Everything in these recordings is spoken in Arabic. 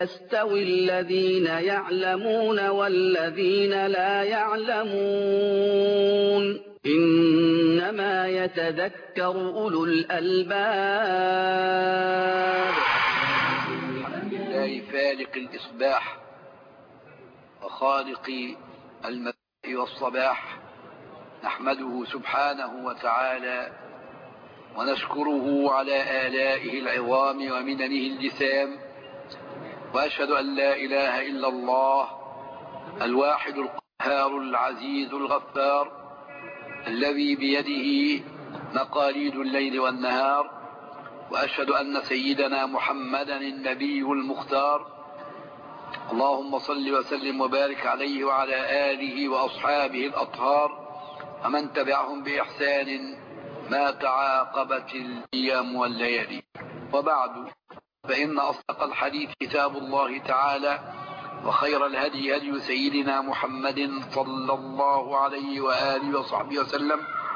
يستوي الذين يعلمون والذين لا يعلمون إنما يتذكر أولو الألباب. الحمد لله فالق الإصباح وخالق المساء والصباح، نحمده سبحانه وتعالى ونشكره على آلائه العظام ومننه الجسام، وأشهد أن لا إله إلا الله الواحد القهار العزيز الغفار الذي بيده مقاليد الليل والنهار، وأشهد أن سيدنا محمدا النبي المختار، اللهم صل وسلم وبارك عليه وعلى آله وأصحابه الأطهار ومن تبعهم بإحسان ما تعاقبت الأيام والليالي. وبعد، فإن أصدق الحديث كتاب الله تعالى، وخير الهدي هدي سيدنا محمد صلى الله عليه وآله وصحبه وسلم،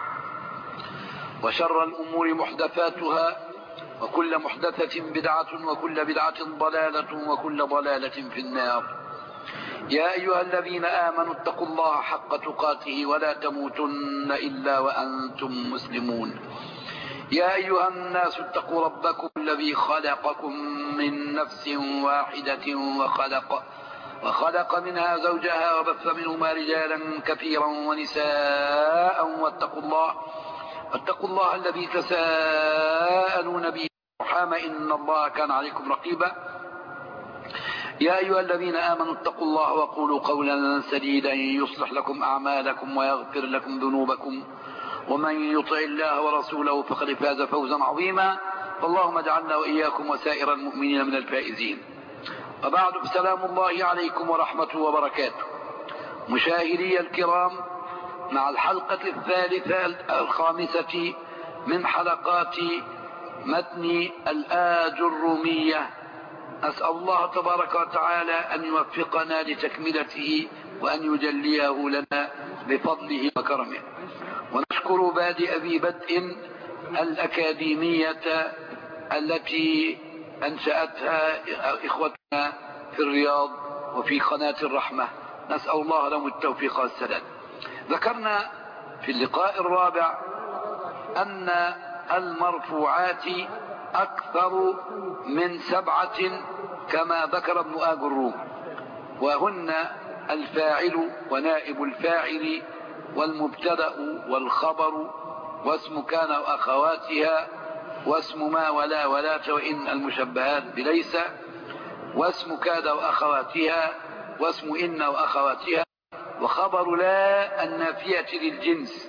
وشر الأمور محدثاتها، وكل محدثة بدعة، وكل بدعة ضلالة، وكل ضلالة في النار. يا أيها الذين آمنوا اتقوا الله حق تقاته ولا تموتن إلا وأنتم مسلمون. يا أيها الناس اتقوا ربكم الذي خلقكم من نفس واحدة وخلق منها زوجها وبث منهما رجالا كثيرا ونساء، واتقوا الله الذي تساءلون به والأرحام إن الله كان عليكم رقيبا. يا أيها الذين آمنوا اتقوا الله وقولوا قولا سديدا يصلح لكم أعمالكم ويغفر لكم ذنوبكم، ومن يطع الله ورسوله فقد فاز فوزا عظيما. فاللهم اجعلنا وإياكم وسائر المؤمنين من الفائزين. وبعد، فسلام الله عليكم ورحمته وبركاته. مشاهدي الكرام، مع الحلقة الثالثة الخامسة من حلقات متن الآج الرومية، أسأل الله تبارك وتعالى أن يوفقنا لتكملته وأن يجليه لنا بفضله وكرمه. ونشكر بادئ ذي بدء الأكاديمية التي أنشأتها إخوتنا في الرياض وفي قناة الرحمة، نسأل الله لهم التوفيق والسداد. ذكرنا في اللقاء الرابع أن المرفوعات أكثر من 7 كما ذكر ابن آج الروم، وهن الفاعل ونائب الفاعل والمبتدأ والخبر واسم كان وأخواتها واسم ما ولا ولاة وإن المشبهات بليس واسم كاد وأخواتها واسم إن وأخواتها وخبر لا النافية للجنس،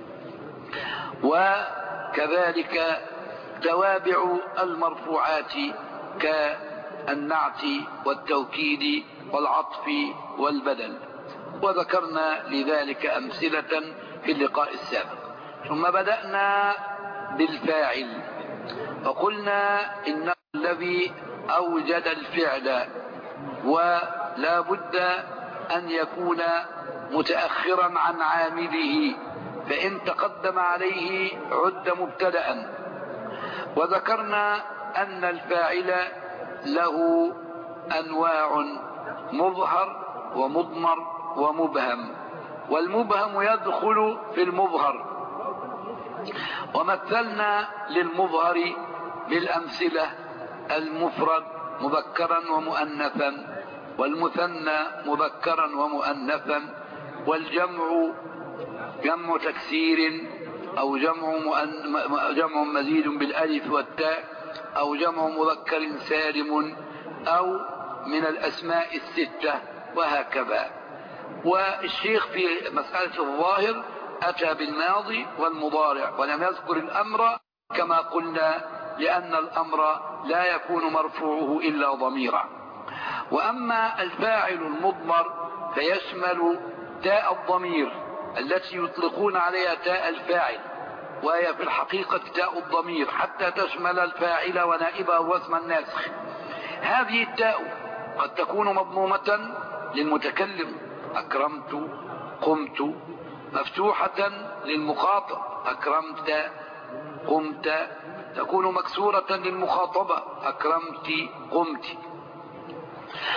وكذلك توابع المرفوعات كالنعت والتوكيد والعطف والبدل، وذكرنا لذلك أمثلة في اللقاء السابق. ثم بدأنا بالفاعل، فقلنا إنه الذي أوجد الفعل، ولا بد أن يكون متأخرا عن عامله، فإن تقدم عليه عد مبتدأ. وذكرنا أن الفاعل له أنواع: مظهر ومضمر ومبهم، والمبهم يدخل في المظهر. ومثلنا للمظهر بالأمثلة: المفرد مذكرا ومؤنثا، والمثنى مذكرا ومؤنثا، والجمع جمع تكسير أو جمع مزيد بالألف والتاء، أو جمع مذكر سالم، أو من الأسماء 6، وهكذا. والشيخ في مسألة الظاهر أتى بالماضي والمضارع ولم يذكر الأمر كما قلنا، لأن الأمر لا يكون مرفوعه إلا ضميرا. وأما الفاعل المضمر فيشمل تاء الضمير التي يطلقون عليها تاء الفاعل، وهي في الحقيقة تاء الضمير حتى تشمل الفاعل ونائبه واسم الناسخ. هذه التاء قد تكون مضمومة للمتكلم: أكرمت، قمت، مفتوحة للمخاطب: أكرمت، قمت، تكون مكسورة للمخاطبة: أكرمت، قمت.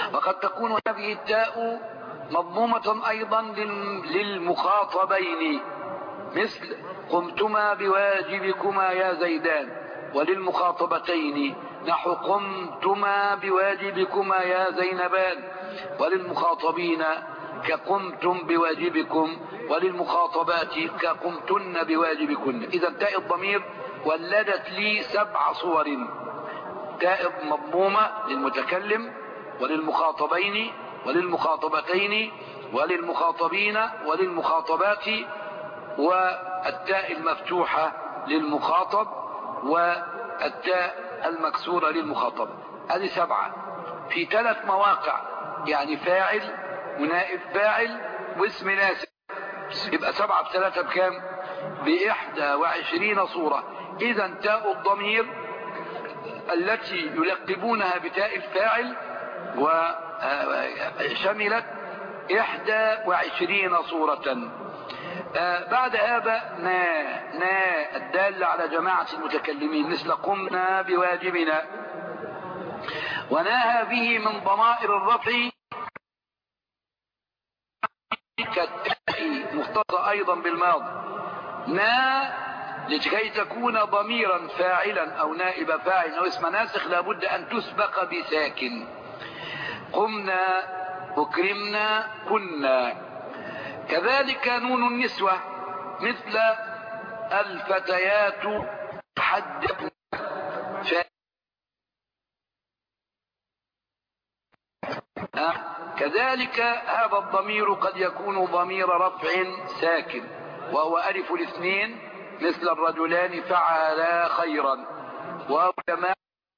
وقد تكون هذه التاء مضمومة أيضا للمخاطبين، مثل قمتما بواجبكما يا زيدان، وللمخاطبتين نحو قمتما بواجبكما يا زينبان، وللمخاطبين كقمتم بواجبكم، وللمخاطبات كقمتن بواجبكن. إذا تاء الضمير ولدت لي 7 صور: تاء مضمومة للمتكلم، وللمخاطبين، وللمخاطبتين، وللمخاطبين، وللمخاطبات، والتاء المفتوحة للمخاطب، والتاء المكسورة للمخاطب. هذه 7 في 3 مواقع، يعني فاعل ونائب فاعل واسم ناسب. يبقى 7 في 3 بكام؟ ب21 صورة. إذا تاء الضمير التي يلقبونها بتاء الفاعل وشملت 21 صورة. بعد هذا نا الدالة على جماعة المتكلمين، مثل قمنا بواجبنا. ونا هذه من ضمائر الرفع كالتاء، مختصة أيضا بالماضي. نا لكي تكون ضميرا فاعلا أو نائب فاعل أو اسم ناسخ لابد أن تسبق بساكن. قمنا، أكرمنا، كنا. كذلك نون النسوة، مثل الفتيات حدثنا. كذلك هذا الضمير قد يكون ضمير رفع ساكن وهو ألف الاثنين، مثل الرجلان فعلا خيرا، وجماعة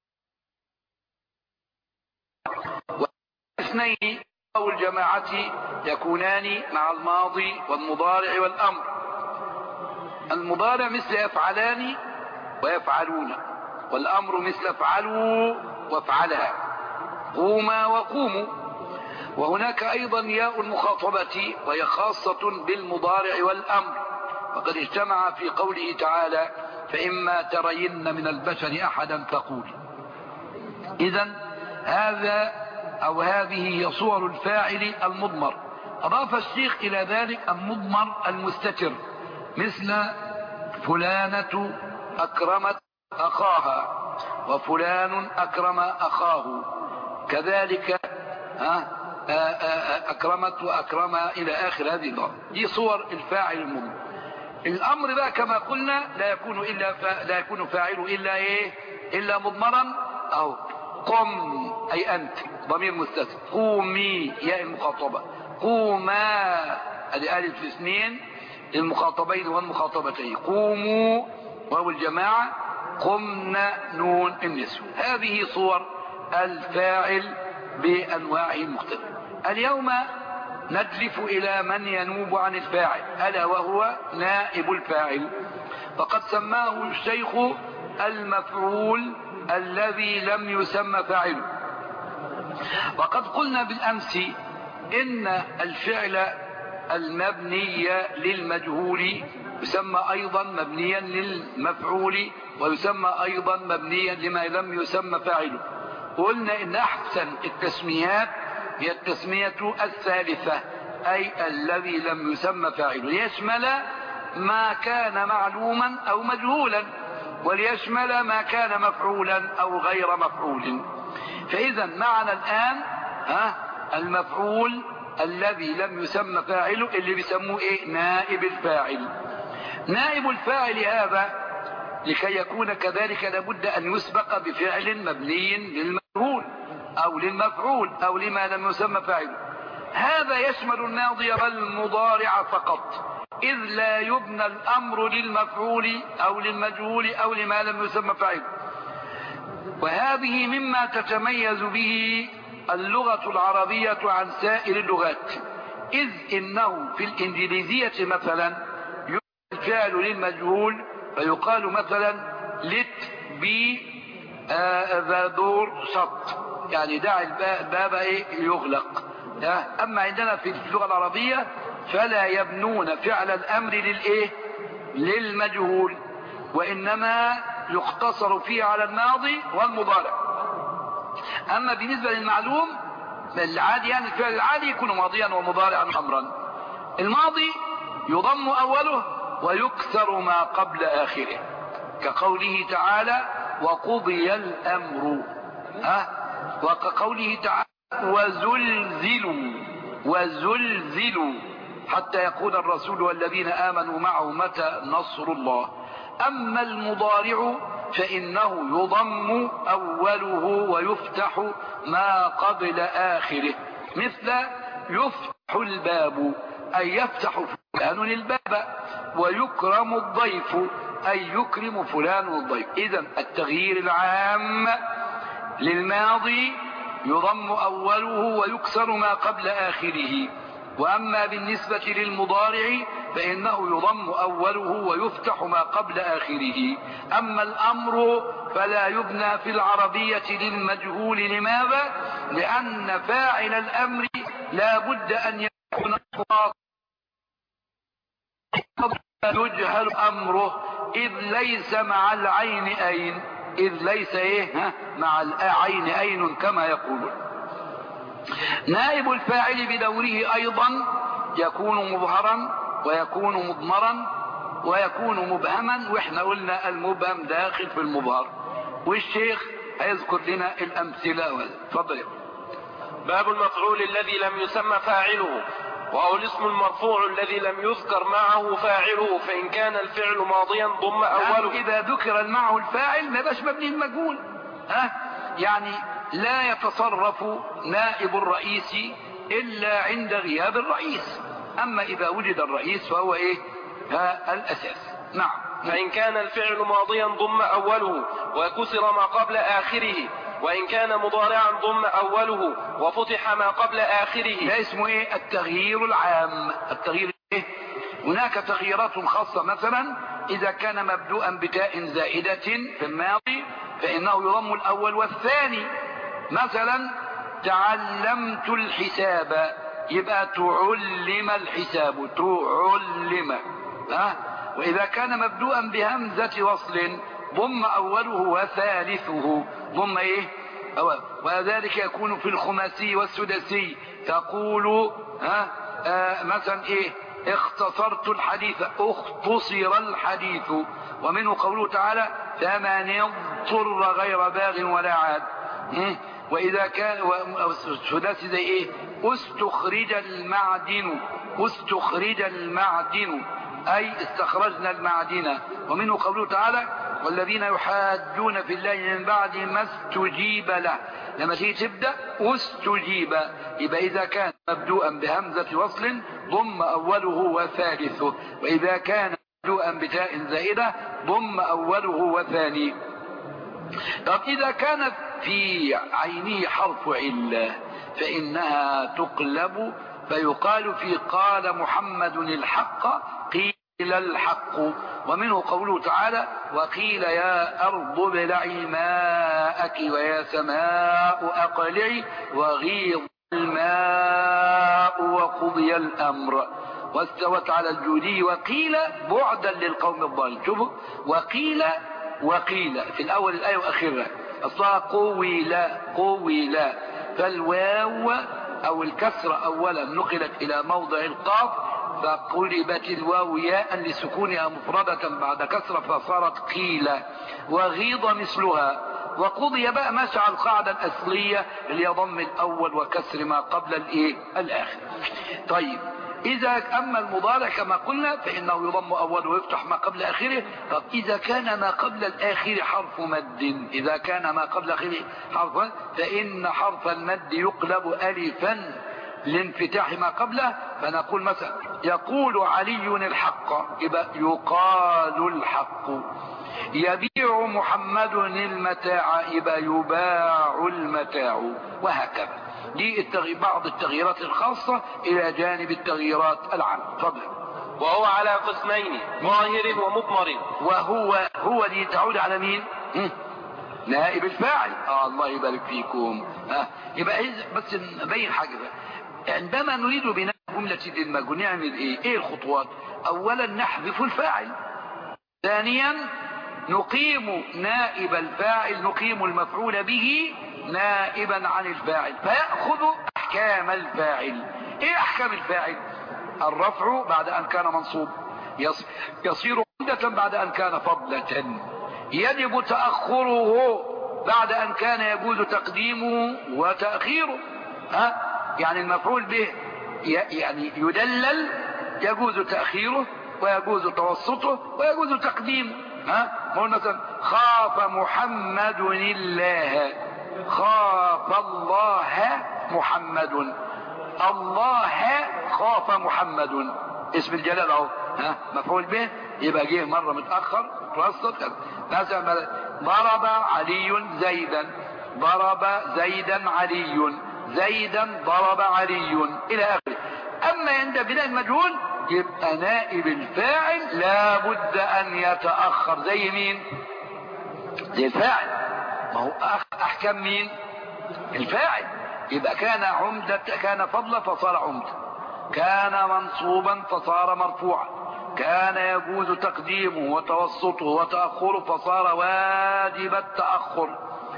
والاثنين أو الجماعة يكونان مع الماضي والمضارع والأمر. المضارع مثل يفعلان ويفعلون، والأمر مثل افعلوا وافعلها، قوما وقوموا. وهناك أيضا ياء المخاطبة وهي خاصة بالمضارع والأمر، وقد اجتمع في قوله تعالى: فإما ترين من البشر أحدا فقولي. إذن هذا أو هذه هي صور الفاعل المضمر. أضاف الشيخ إلى ذلك المضمر المستتر، مثل فلانة أكرمت أخاها، وفلان أكرم أخاه. كذلك أكرمت وأكرم إلى آخر هذه الضرب. دي صور الفاعل المضمر. الأمر بقى كما قلنا لا يكون فاعله إلا مضمرا. أو قم أي أنت ضمير مستتر، قومي ياء المخاطبة، قوما هذه ألف اثنين للمخاطبين والمخاطبتين، قوموا واو الجماعة، قمنا نون النسوة. هذه صور الفاعل بأنواعه المختلفة. اليوم ندلف إلى من ينوب عن الفاعل، ألا وهو نائب الفاعل. فقد سماه الشيخ المفعول الذي لم يسمى فاعله. وقد قلنا بالأمس إن الفعل المبني للمجهول يسمى أيضا مبنيا للمفعول، ويسمى أيضا مبنيا لما لم يسمى فاعله. قلنا إن أحسن التسميات هي التسمية الثالثة، أي الذي لم يسمى فاعله، ليشمل ما كان معلوما أو مجهولا، وليشمل ما كان مفعولا أو غير مفعول. فإذا معنا الآن المفعول الذي لم يسمى فاعله، اللي بيسموه نائب الفاعل. نائب الفاعل هذا لكي يكون كذلك لابد أن يسبق بفعل مبني للمجهول أو للمفعول أو لما لم يسمى فاعله. هذا يشمل الماضي والمضارع فقط، إذ لا يبنى الأمر للمفعول أو للمجهول أو لما لم يسمى فاعله. وهذه مما تتميز به اللغة العربية عن سائر اللغات، إذ إنه في الإنجليزية مثلا يبنى الفعل للمجهول، فيقال مثلا let be the door shut، يعني دع الباب يغلق. أما عندنا في اللغة العربية فلا يبنون فعل الأمر للمجهول، وإنما يقتصر فيه على الماضي والمضارع. أما بالنسبة للمعلوم العادي يعني الفعل العادي يكون ماضيا ومضارعا أمرا. الماضي يضم أوله ويكسر ما قبل آخره، كقوله تعالى وقضي الأمر، وكقوله تعالى وزلزلوا حتى يقول الرسول والذين آمنوا معه متى نصر الله. أما المضارع فإنه يضم أوله ويفتح ما قبل آخره، مثل يفتح الباب أي يفتح فلان الباب، ويكرم الضيف أي يكرم فلان الضيف. إذن التغيير العام للماضي يضم أوله ويكسر ما قبل آخره، وأما بالنسبة للمضارع فإنه يضم أوله ويفتح ما قبل آخره. أما الأمر فلا يبنى في العربية للمجهول. لماذا؟ لأن فاعل الأمر لا بد أن يكون يجهل أمره، إذ ليس مع العين أين، إذ ليس مع العين أين كما يقولون. نائب الفاعل بدوره أيضا يكون مظهرا ويكون مضمرا ويكون مبهما، واحنا قلنا المبهم داخل في المظهر، والشيخ هيذكر لنا الأمثلة. تفضل. باب المفعول الذي لم يسمى فاعله، وهو الاسم المرفوع الذي لم يذكر معه فاعله، فإن كان الفعل ماضيا ضم أوله. إذا ذكر معه الفاعل ما يبقاش مبني المجهول، يعني لا يتصرف نائب الرئيس إلا عند غياب الرئيس، أما إذا وجد الرئيس فهو الأساس. نعم. فإن كان الفعل ماضيا ضم أوله وكسر ما قبل آخره، وإن كان مضارعا ضم أوله وفتح ما قبل آخره. ده اسمه التغيير العام. التغيير هناك تغييرات خاصة، مثلا إذا كان مبدوءا بتاء زائدة في الماضي فإنه يضم الأول والثاني. مثلا تعلمت الحساب يبقى تعلم الحساب، تعلم. وإذا كان مبدوءا بهمزة وصل ضم أوله وثالثه، ضم وذلك يكون في الخماسي والسدسي. تقول مثلا اختصرت الحديث، اختصر الحديث. ومنه قوله تعالى فمن اضطر غير باغ ولا عاد. وإذا كان السداسي زي استخرج المعدن، استخرج المعدن أي استخرجنا المعدن. ومنه قوله تعالى والذين يحاجون في الله من بعد ما استجيب له، لما تيجي تبدأ استجيب يبقى إذا كان مبدوءا بهمزة وصل ضم أوله وثالثه، وإذا كان مبدوءا بتاء زائدة ضم أوله وثاني. طب إذا كانت في عينه حرف علة فإنها تقلب، فيقال في قال محمد الحق قيل الحق. ومنه قوله تعالى وقيل يا أرض ابلعي ماءك ويا سماء أقلعي وغيض الماء وقضي الأمر واستوت على الجودي وقيل بعدا للقوم الضالين. شوفوا وقيل في الأول الآية وآخرها أصلها قويلا، فالواو أو الكسرة أولا نقلت إلى موضع القاف فقلبت الواو ياء لسكونها مفردة بعد كسرة فصارت قيلة. وغيض مثلها. وقضي بقى ماشي على القاعدة الأصلية اللي يضم الأول وكسر ما قبل الآخر. طيب إذا أما المضارع كما قلنا فإنه يضم أول ويفتح ما قبل آخره. طب إذا كان ما قبل الآخر حرف مد، إذا كان ما قبل آخره حرف مد فإن حرف المد يقلب ألفا لانفتاح ما قبله. فنقول مثلا يقول علي الحق يبقى يقال الحق. يبيع محمد المتاع يبقى يباع المتاع، وهكذا. دي بعض التغييرات الخاصة إلى جانب التغييرات العامة. تفضل. وهو على قسمين ظاهر ومضمر. وهو دي تعود على مين؟ نائب الفاعل. الله يبارك فيكم. يبقى بس نبين حاجة بقى. عندما نريد بناء جملة المجهول نعمل ايه الخطوات؟ اولا نحذف الفاعل، ثانيا نقيم نائب الفاعل، نقيم المفعول به نائبا عن الفاعل فيأخذ احكام الفاعل. ايه احكام الفاعل؟ الرفع بعد ان كان منصوب، يصير عمدة بعد ان كان فضلة، يجب تأخره بعد ان كان يجوز تقديمه وتأخيره. يعني المفعول به يعني يدلل، يجوز تأخيره ويجوز توسطه ويجوز تقديمه. مثلا خاف محمد الله، خاف الله محمد، الله خاف محمد، اسم الجلال اهو، مفعول به، يبقى جه مره متاخر توسط. مثلا ضرب علي زيدا، ضرب زيدا علي، زيدا ضرب علي الى اخره. اما عند بناء المجهول يبقى نائب الفاعل لا بد ان يتاخر. زي مين؟ زي الفاعل، ما هو احكام مين؟ الفاعل. يبقى كان عمدة، كان فضلا فصار عمدة، كان منصوبا فصار مرفوعا، كان يجوز تقديمه وتوسطه وتأخره فصار واجب التأخر.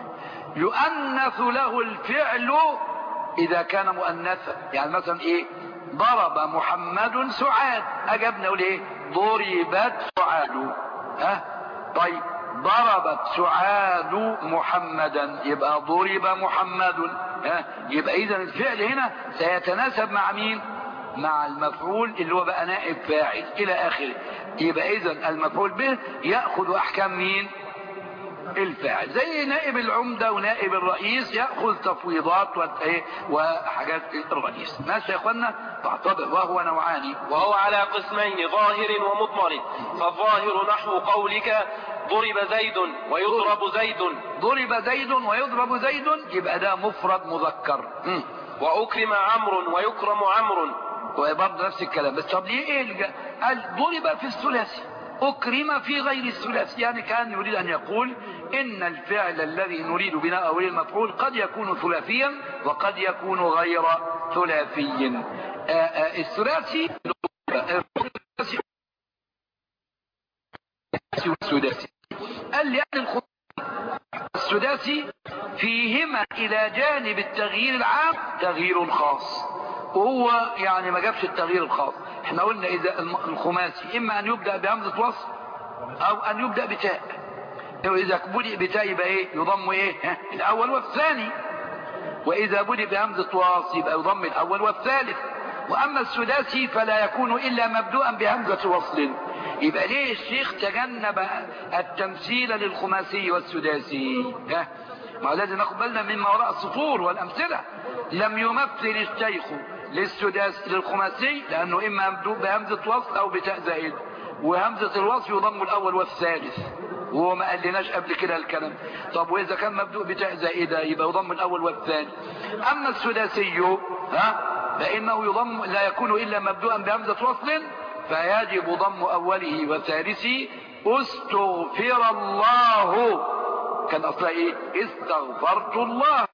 يؤنث له الفعل إذا كان مؤنثا. يعني مثلا إيه؟ ضرب محمد سعاد، أجبنا نقول إيه؟ ضربت سعاد. طيب ضربت سعاد محمدا، يبقى ضرب محمد. يبقى إذا الفعل هنا سيتناسب مع مين؟ مع المفعول اللي هو بقى نائب فاعل إلى آخره. يبقى إذا المفعول به يأخذ أحكام مين؟ الفاعل. زي نائب العمدة ونائب الرئيس يأخذ تفويضات وحاجات الرئيس. ماشي يا اخوانا؟ فاعتبر. وهو نوعان، وهو على قسمين ظاهر ومضمر. فالظاهر نحو قولك ضرب زيد ويضرب زيد، ضرب زيد ويضرب زيد، يبقى ده مفرد مذكر. وأكرم عمرو ويكرم عمرو، وبرضه نفس الكلام. بس طب ليه ايه قال ضرب في الثلاثي، أكرم في غير الثلاثي؟ يعني كان يريد أن يقول إن الفعل الذي نريد بناءه للمفعول قد يكون ثلاثيا وقد يكون غير ثلاثي. الثلاثي والسداسي. قال لأن السداسي فيهما إلى جانب التغيير العام تغيير خاص، وهو يعني ما جابش التغيير الخاص. احنا قلنا اذا الخماسي اما ان يبدأ بهمزة وصل او ان يبدأ بتاء. واذا بدأ بتاء يبقى ايه؟ يضم ايه؟ الاول والثاني. واذا بدأ بهمزة وصل يبقى يضم الاول والثالث. واما السداسي فلا يكون الا مبدوءا بهمزة وصل. يبقى ليه الشيخ تجنب التمثيل للخماسي والسداسي؟ ما لازم ناخد بالنا مما وراء السطور والامثله. لم يمثل الشيخ للسداس للخماسي لانه اما مبدوء بهمزه وصل او بتاء زائد، وهمزه الوصل يضم الاول والثالث، وهو ما قالناش قبل كده الكلام. طب واذا كان مبدوء بتاء زائده يبقى يضم الاول والثاني. اما السداسي فانه يضم لا يكون الا مبدوءا بهمزه وصل، فيجب ضم اوله وثالثه. استغفر الله، كان اصلا ايه؟ استغفرت الله.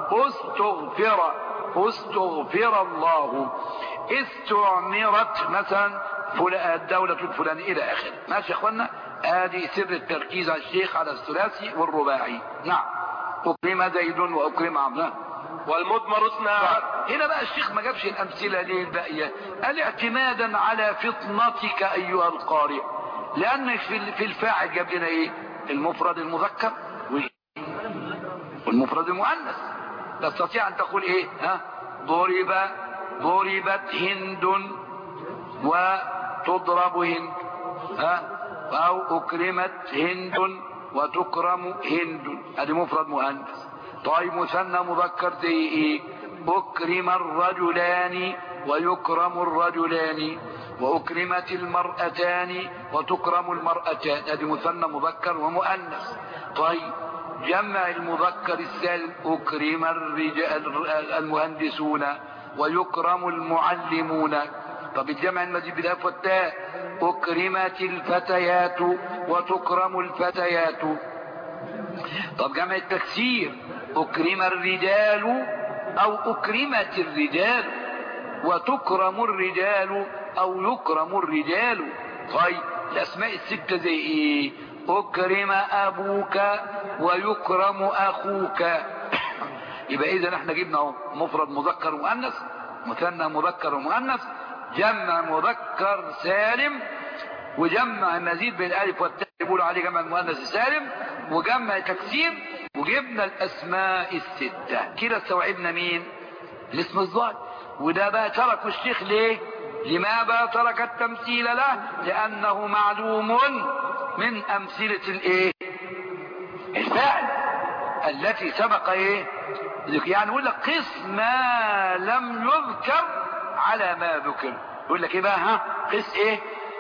استغفر الله. استعمرت مثلا الدولة الفلانية الى اخره. ماشي يا اخوانا؟ ادي سر التركيز على الشيخ على الثلاثي والرباعي. نعم. اكرم زيد واكرم عمرو. والمضمر هنا بقى الشيخ ما جابش الامثله ليه الباقيه؟ قال اعتمادا على فطنتك ايها القارئ، لان في الفاعل جاب لنا ايه؟ المفرد المذكر والمفرد المؤنث. تستطيع ان تقول ايه؟ ضربت هند وتضرب هند، او اكرمت هند وتكرم هند، ادي مفرد مؤنث. طيب مثنى مذكر زي ايه؟ اكرم الرجلان ويكرم الرجلان، واكرمت المرأتان وتكرم المرأتان، ادي مثنى مذكر ومؤنث. طيب جمع المذكر السالم اكرم الرجال المهندسون ويكرم المعلمون. طب الجمع المزيد بالالف والتاء اكرمت الفتيات وتكرم الفتيات. طب جمع التكسير اكرم الرجال او اكرمت الرجال وتكرم الرجال او يكرم الرجال. طيب الاسماء الستة زي ايه؟ اكرم ابوك ويكرم اخوك. يبقى اذا احنا جبنا اهو مفرد مذكر ومؤنث، مثنى مذكر ومؤنث، جمع مذكر سالم، وجمع مزيد بالالف والتاء يقولوا عليه جمع المؤنث السالم، وجمع تكسير، وجبنا الاسماء الستة. كده استوعبنا مين؟ الاسم الظاهر. وده بقى تركه الشيخ ليه؟ لماذا ترك التمثيل له؟ لانه معلوم من امثلة الايه؟ الفعل التي سبق ايه؟ يعني يقول لك قس ما لم يذكر على ما ذكر. يقول لك ايه بقى؟ ها قس ايه؟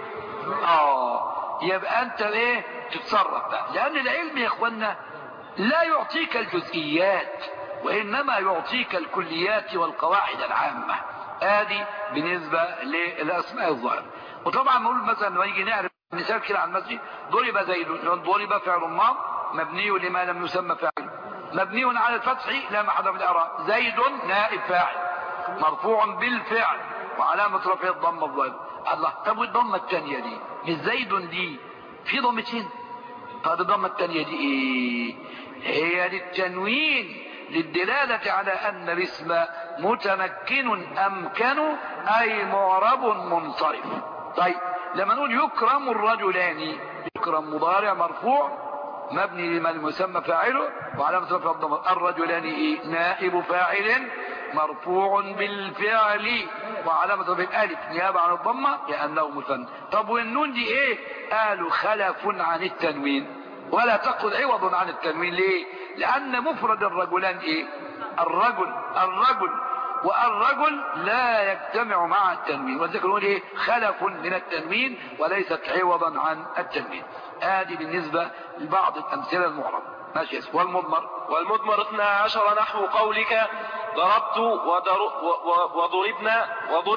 يبقى انت ايه؟ تتصرف بقى. لان العلم يا اخوانا لا يعطيك الجزئيات، وانما يعطيك الكليات والقواعد العامة. ادي بالنسبة للاسماء الظاهرة. وطبعا نقول مثلا لما يجي نعرف مثال كده عن المسجد، ضرب زيد، ضرب فعل ماض مبني لما لم يسمى فاعل، مبني على الفتح لا محل من الاعراب. زيد نائب فاعل مرفوع بالفعل وعلامة رفعه الضمة الظاهرة. الله، طب والضمة الثانية دي مش زيد دي في ضمتين؟ طب الضمة الثانية دي ايه؟ هي للتنوين، للدلالة على ان الاسم متمكن امكن اي معرب منصرف. طيب لما نقول يكرم الرجلان، يكرم مضارع مرفوع مبني لما المسمى فاعله وعلامة رفعه الضمة. الرجلان ايه؟ نائب فاعل مرفوع بالفعل وعلامة رفعه الالف نيابة عن الضمة لانه مثنى. طب والنون دي ايه؟ قالوا خلف عن التنوين، ولا تقل عوض عن التنوين. ليه؟ لان مفرد الرجلان ايه؟ الرجل، والرجل لا يجتمع مع التنوين، وذلك نقول ايه؟ خلف من التنوين وليست عوضا عن التنوين. ادي بالنسبة لبعض الامثلة المعربة. ماشي. والمضمر 12 نحو قولك ضربت وضربنا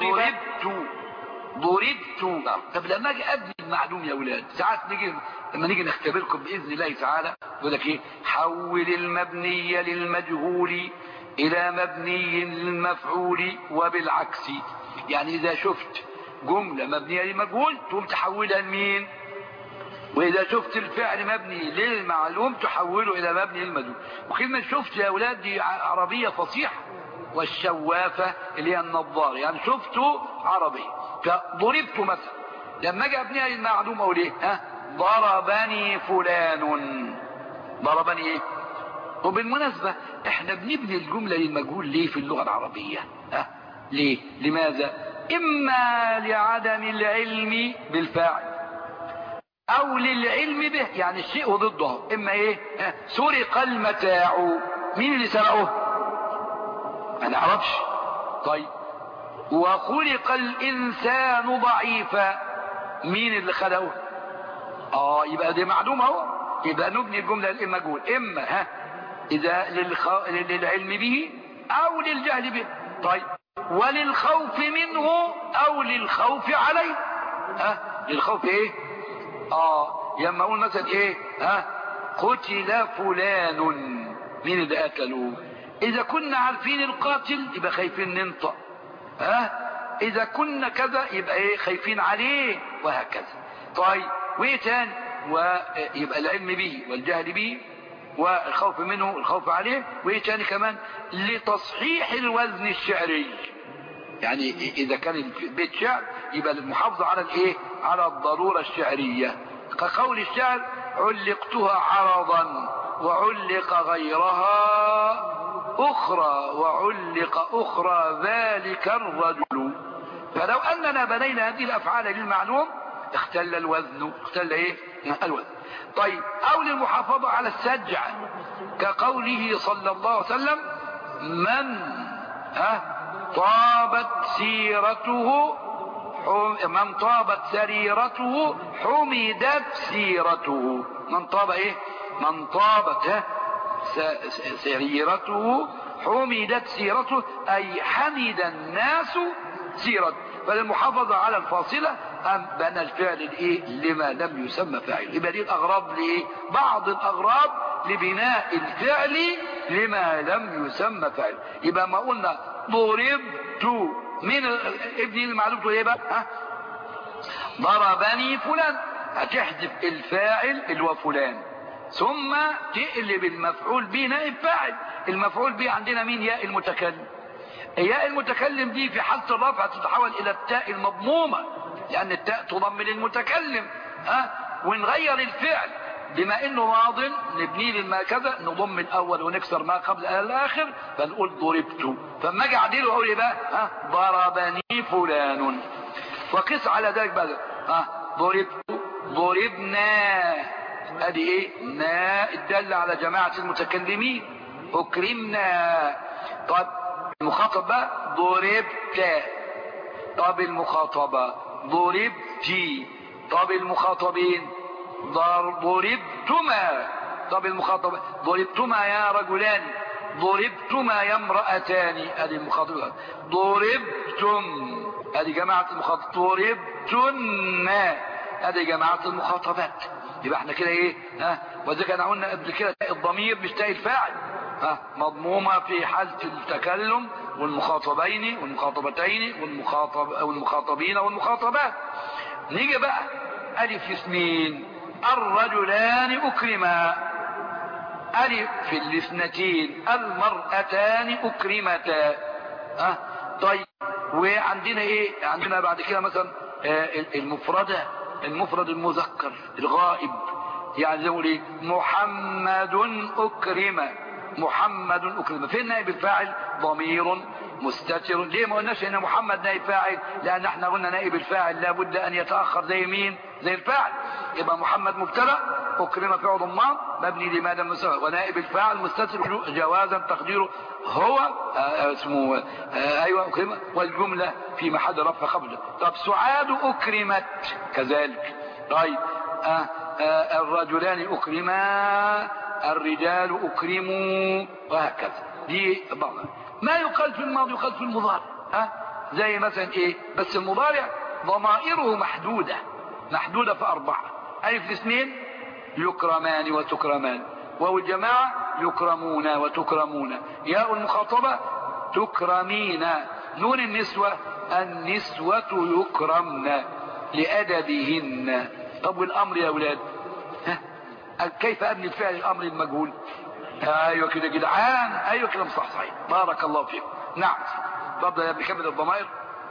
ضربت. نعم. طب لما اجي ابني المعلوم يا اولاد، ساعات لما نيجي نختبركم باذن الله تعالى يقول لك ايه؟ حول المبني للمجهول الى مبني للمفعول وبالعكس. يعني اذا شفت جملة مبنية للمجهول تقوم تحولها لمين؟ واذا شفت الفعل مبني للمعلوم تحوله الى مبني للمجهول. وكلمة شفت يا اولاد دي عربية فصيحة، والشوافة اللي هي النظار، يعني شفته عربي. فضربت مثلا لما اجي ابنيها للمعلوم اقول ايه؟ ضربني فلان. ضربني ايه؟ وبالمناسبة احنا بنبني الجملة للمجهول ليه في اللغة العربية؟ ليه؟ لماذا؟ اما لعدم العلم بالفاعل او للعلم به، يعني الشيء وضده. اما ايه؟ سرق المتاع، مين اللي سرقه؟ ما نعرفش. طيب وخلق الانسان ضعيفا، مين اللي خلقه؟ يبقى دي معلومة اهو. يبقى نبني الجملة للمجهول اما اذا للعلم به او للجهل به. طيب وللخوف منه او للخوف عليه. للخوف ايه؟ لما اقول مثلا ايه؟ قتل فلان، مين اللي قتله؟ اذا كنا عارفين القاتل يبقى خايفين ننطق. اذا كنا كذا يبقى ايه؟ خايفين عليه، وهكذا. طيب وايه تاني؟ ويبقى العلم به والجهل به والخوف منه والخوف عليه. وايه تاني كمان؟ لتصحيح الوزن الشعري، يعني اذا كان بيت شعر يبقى المحافظة على الايه؟ على الضرورة الشعرية، كقول الشعر علقتها عرضا وعلق غيرها اخرى وعلق اخرى ذلك الرجل. فلو اننا بنينا هذه الافعال للمعلوم اختل الوزن، اختل ايه؟ الوزن. طيب او للمحافظة على السجع، كقوله صلى الله عليه وسلم من طابت سيرته حمدت سيرته. من طاب ايه؟ من طابت سريرته حمدت سيرته، اي حمد الناس سيرته. فللمحافظة على الفاصلة بنى الفعل الايه؟ لما لم يسمى فاعل. يبقى دي الاغراض لايه؟ بعض الاغراض لبناء الفعل لما لم يسمى فاعل. يبقى ما قلنا ضربت، من ابني المعلوم ايه بقى؟ ضربني فلان، هتحذف الفاعل اللي هو فلان، ثم تقلب المفعول به نائب فاعل. المفعول به عندنا مين؟ ياء المتكلم. ياء المتكلم دي في حالة الرفع تتحول الى التاء المضمومة، لان التاء تضم للمتكلم. ونغير الفعل بما انه ماض نبنيه للما كذا، نضم الاول ونكسر ما قبل الاخر، فنقول ضربت. فما اجي اعدله اقول ايه بقى؟ ضربني فلان. وقس على ذلك بقى ضربت، ضربنا، ادي ايه؟ نا الدل على جماعة المتكلمين. اكرمنا. طب المخاطب بقى ضربت. طب المخاطبة ضربتي. طب المخاطبين ضربتما. طب المخاطبة ضربتما يا رجلان، ضربتما يا امرأتان، ادي المخاطبة. ضربتم، ادي جماعة المخاطبات. ضربتن، ادي جماعة المخاطبات. يبقى احنا كده ايه؟ وذلك انا قلنا قبل كده الضمير مش تاء الفاعل، مضمومة في حالة التكلم والمخاطبين والمخاطبتين والمخاطبين والمخاطبات. نيجي بقى ألف الاثنين، الرجلان أكرما. ألف في الاثنتين، المرأتان أكرمتا. طيب وعندنا ايه؟ عندنا بعد كده مثلا المفرد المذكر الغائب، يعني زي ما ايه؟ محمد أكرم. محمد أكرم. فين نائب الفاعل؟ ضمير مستتر. ليه ما قلناش ان محمد نائب فاعل؟ لان احنا قلنا نائب الفاعل لابد ان يتأخر زي مين؟ زي الفاعل. يبقى محمد مبتدا، أكرم فعل ضمان مبني لماذا مسبق، ونائب الفاعل مستتر جوازا تقديره هو اسمه ايوه أكرم، والجملة في محل رفع خبر. طب سعاد أكرمت كذلك. طيب الرجلان أكرما، الرجال أكرموا، وهكذا. دي بعض ما يقال في الماضي يقال في المضارع. زي مثلا ايه؟ بس المضارع ضمائره محدودة في 4. ألف الاثنين يكرمان وتكرمان، واو الجماعة يكرمون وتكرمون، ياء المخاطبة تكرمين، نون النسوة النسوة يكرمن لأدبهن. طب والأمر يا أولاد؟ كيف أبني الفعل الأمر المجهول؟ ايوه كده جدعان، ايوه كده صحيح. بارك الله فيكم. نعم تفضل يا ابن كمل الضمائر.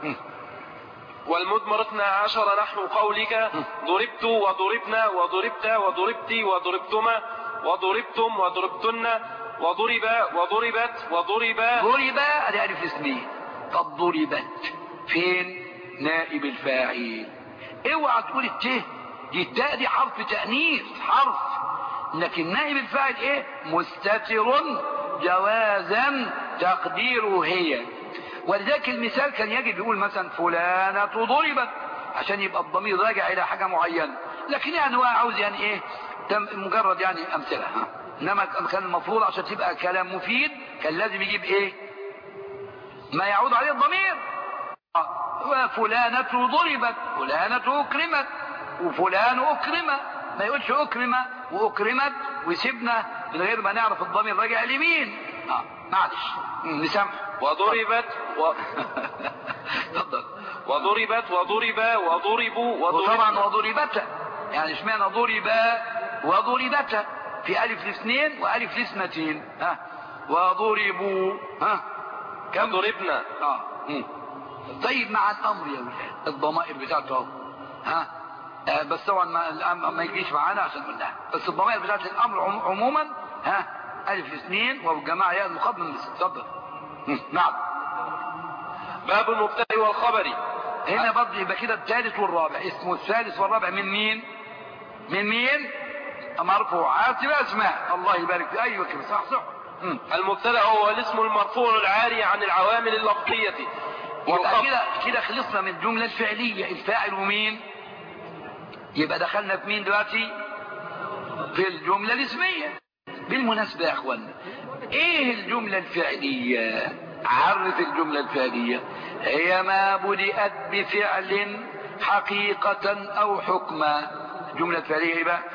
والمدمر 12 نحو قولك ضربت وضربنا وضربت وضربتي وضربتما وضربتم وضربتن وضرب وضربت وضربا. ضرب ادي الف اثنين. طب ضربت فين؟ نائب الفاعل. اوعى تقول الت دي، التاء دي حرف تأنيث، حرف، لكن نائب الفاعل ايه؟ مستتر جوازا تقديره هي. ولذلك المثال كان يجب يقول مثلا فلانة ضربت عشان يبقى الضمير راجع الى حاجة معينة، لكن يعني هو عاوز يعني ايه؟ مجرد يعني امثلة. انما كان المفروض عشان تبقى كلام مفيد كان لازم يجيب ايه؟ ما يعود عليه الضمير. وفلانة ضربت، فلانة اكرمت، وفلان اكرم. ما يقولش اكرم واكرمت ويسيبنا من غير ما نعرف الضمير راجع لمين. معلش نسامح. وضربت تفضل. وضربت وضرب وضربوا وطبعا وضربت، يعني اشمعنى ضربا وضربت في الف الاثنين والف الاثنتين؟ وضربوا كم ضربنا. طيب مع الامر يا ولاد الضمائر بتاعته بس طبعا ما يجيش معانا عشان قلناها، بس الضمائر بتاعت الامر عموما الف الاثنين والجماعه ياء المقدم. اتفضل. نعم. باب المبتدأ والخبر. هنا برضه يبقى كده الثالث والرابع. اسمه الثالث والرابع من مين؟ من مين؟ مرفوعات باسماء. الله يبارك فيك. ايوه كده صح. المبتدأ هو الاسم المرفوع العاري عن العوامل اللفظية. يبقى كده خلصنا من الجملة الفعلية، الفاعل ومين؟ يبقى دخلنا في مين دلوقتي؟ في الجملة الاسمية. بالمناسبة يا اخوانا، ايه الجملة الفعلية؟ عرف الجملة الفعلية. هي ما بدأت بفعل حقيقة او حكما. الجملة الفعلية ايه بقى؟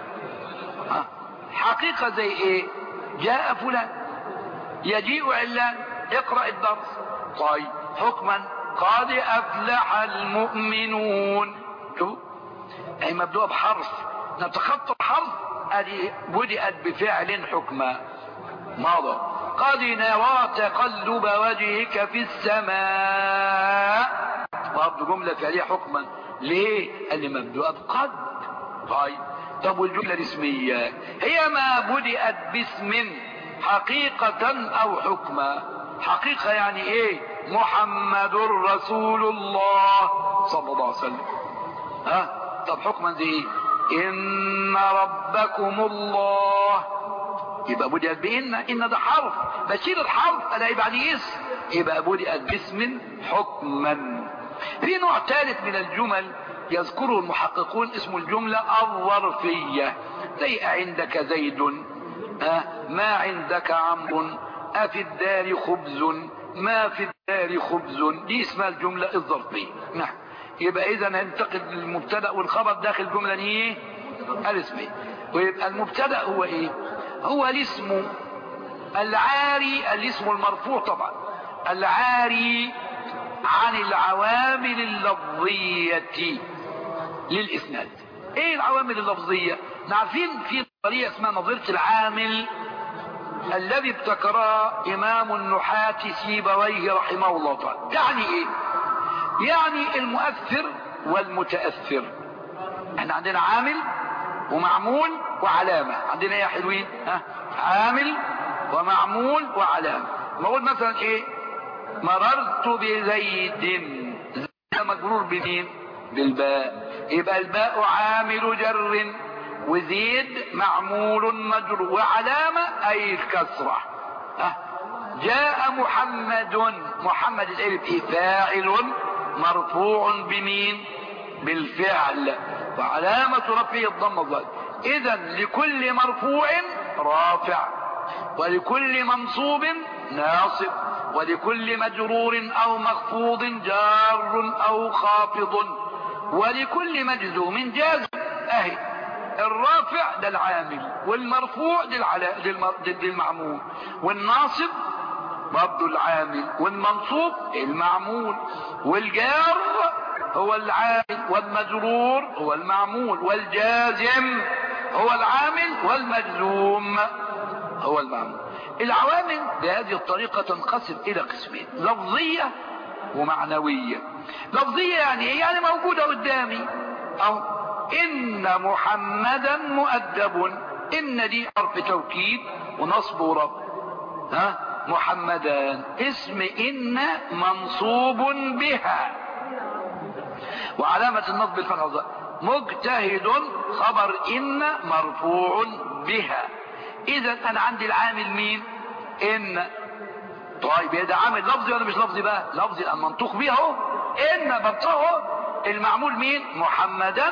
حقيقة زي ايه؟ جاء فلان، يجيء علان، اقرأ الدرس. طيب حكما قد افلح المؤمنون. شوف اي مبدوء بحرف، نتخطى الحرف. ادي بدأت بفعل حكما ماضى. قد نرى تقلب وجهك في السماء. برضه جملة فعلية حكما. ليه؟ قال لي مبدوءة بقد. طيب طب والجملة الاسمية هي ما بدأت باسم حقيقة او حكما. حقيقة يعني ايه؟ محمد رسول الله صلى الله عليه وسلم. طب حكما زي ايه؟ ان ربكم الله. يبقى بدأت بإن ده حرف، بشيل الحرف الاقي بعديه اسم، يبقى بدأت باسم حكما. في نوع ثالث من الجمل يذكره المحققون اسمه الجملة الظرفية، زي عندك زيد، ما عندك عمرو، أفي الدار خبز، ما في الدار خبز. دي اسمها الجملة الظرفية. نعم. يبقى إذا هننتقل للمبتدأ والخبر داخل الجملة ايه؟ الاسمية. ويبقى المبتدأ هو ايه؟ هو الاسم العاري، الاسم المرفوع طبعا، العاري عن العوامل اللفظية للإسناد. ايه العوامل اللفظية؟ عارفين في نظرية اسمها نظرية العامل الذي ابتكرها إمام النحاة سيبويه رحمه الله تعالى. يعني ايه؟ يعني المؤثر والمتأثر. احنا عندنا عامل ومعمول وعلامة. عندنا ايه يا حلوين؟ عامل ومعمول وعلامة. بقول مثلا ايه؟ مررت بزيد، زيد مجرور بمين؟ بالباء. يبقى الباء عامل جر وزيد معمول مجرور وعلامة اي الكسرة. جاء محمد، محمد الالف ايه؟ فاعل مرفوع بمين؟ بالفعل وعلامة رفعه الضمة الظاهرة. اذا لكل مرفوع رافع، ولكل منصوب ناصب، ولكل مجرور او مخفوض جار او خافض، ولكل مجزوم جازم. اهي الرافع ده العامل، والمرفوع ده المعمول، والناصب برضه العامل، والمنصوب المعمول، والجار هو العامل، والمجرور هو المعمول، والجازم هو العامل، والمجزوم هو المعمول. العوامل بهذه الطريقة تنقسم الى قسمين: لفظية ومعنوية. لفظية يعني ايه؟ يعني موجودة قدامي، او ان محمدا مؤدب. ان دي حرف توكيد ونصب ورفع. محمدان اسم ان منصوب بها وعلامة النصب الفتحة. مجتهد خبر ان مرفوع بها. اذا انا عندي العامل مين؟ ان. طيب ده عامل لفظي ولا مش لفظي بقى؟ لفظي المنطوق به اهو، ان منطقه. المعمول مين؟ محمدا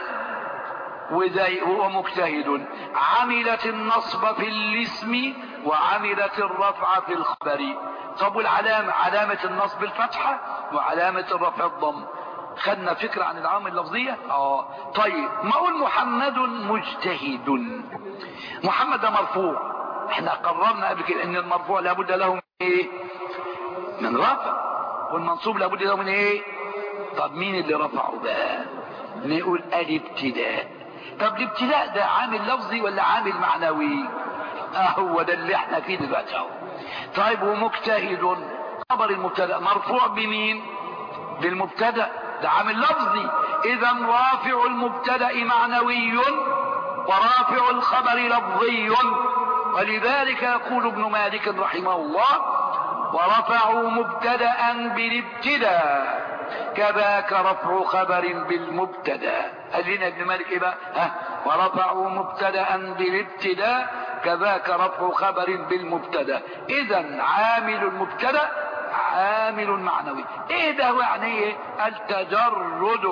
وزي هو مجتهد. عملت النصب في الاسم وعملت الرفع في الخبر. طب والعلامة؟ علامة النصب الفتحة وعلامة الرفع الضم. خدنا فكرة عن العوامل اللفظية. طيب ما اقول محمد مجتهد، محمد ده مرفوع. احنا قررنا قبل كده ان المرفوع لابد له من ايه؟ من رفع، والمنصوب لابد له من ايه؟ طب مين اللي رفعه بقى؟ نقول الابتداء. طب الابتداء ده عامل لفظي ولا عامل معنوي؟ هو ده اللي احنا فيه دلوقتي اهو. طيب ومجتهد خبر المبتدا مرفوع بمين؟ بالمبتدا، ده عامل لفظي. اذا رافع المبتدا معنوي ورافع الخبر لفظي. ولذلك يقول ابن مالك رحمه الله: ورفعوا مبتدا بالابتداء كذاك رفع خبر بالمبتدا. قال لنا ابن مالك ايه بقى؟ ورفعوا مبتدا بالابتداء كذاك رفع خبر بالمبتدا. اذا عامل المبتدا عامل معنوي. ايه ده يعني ايه؟ التجرد،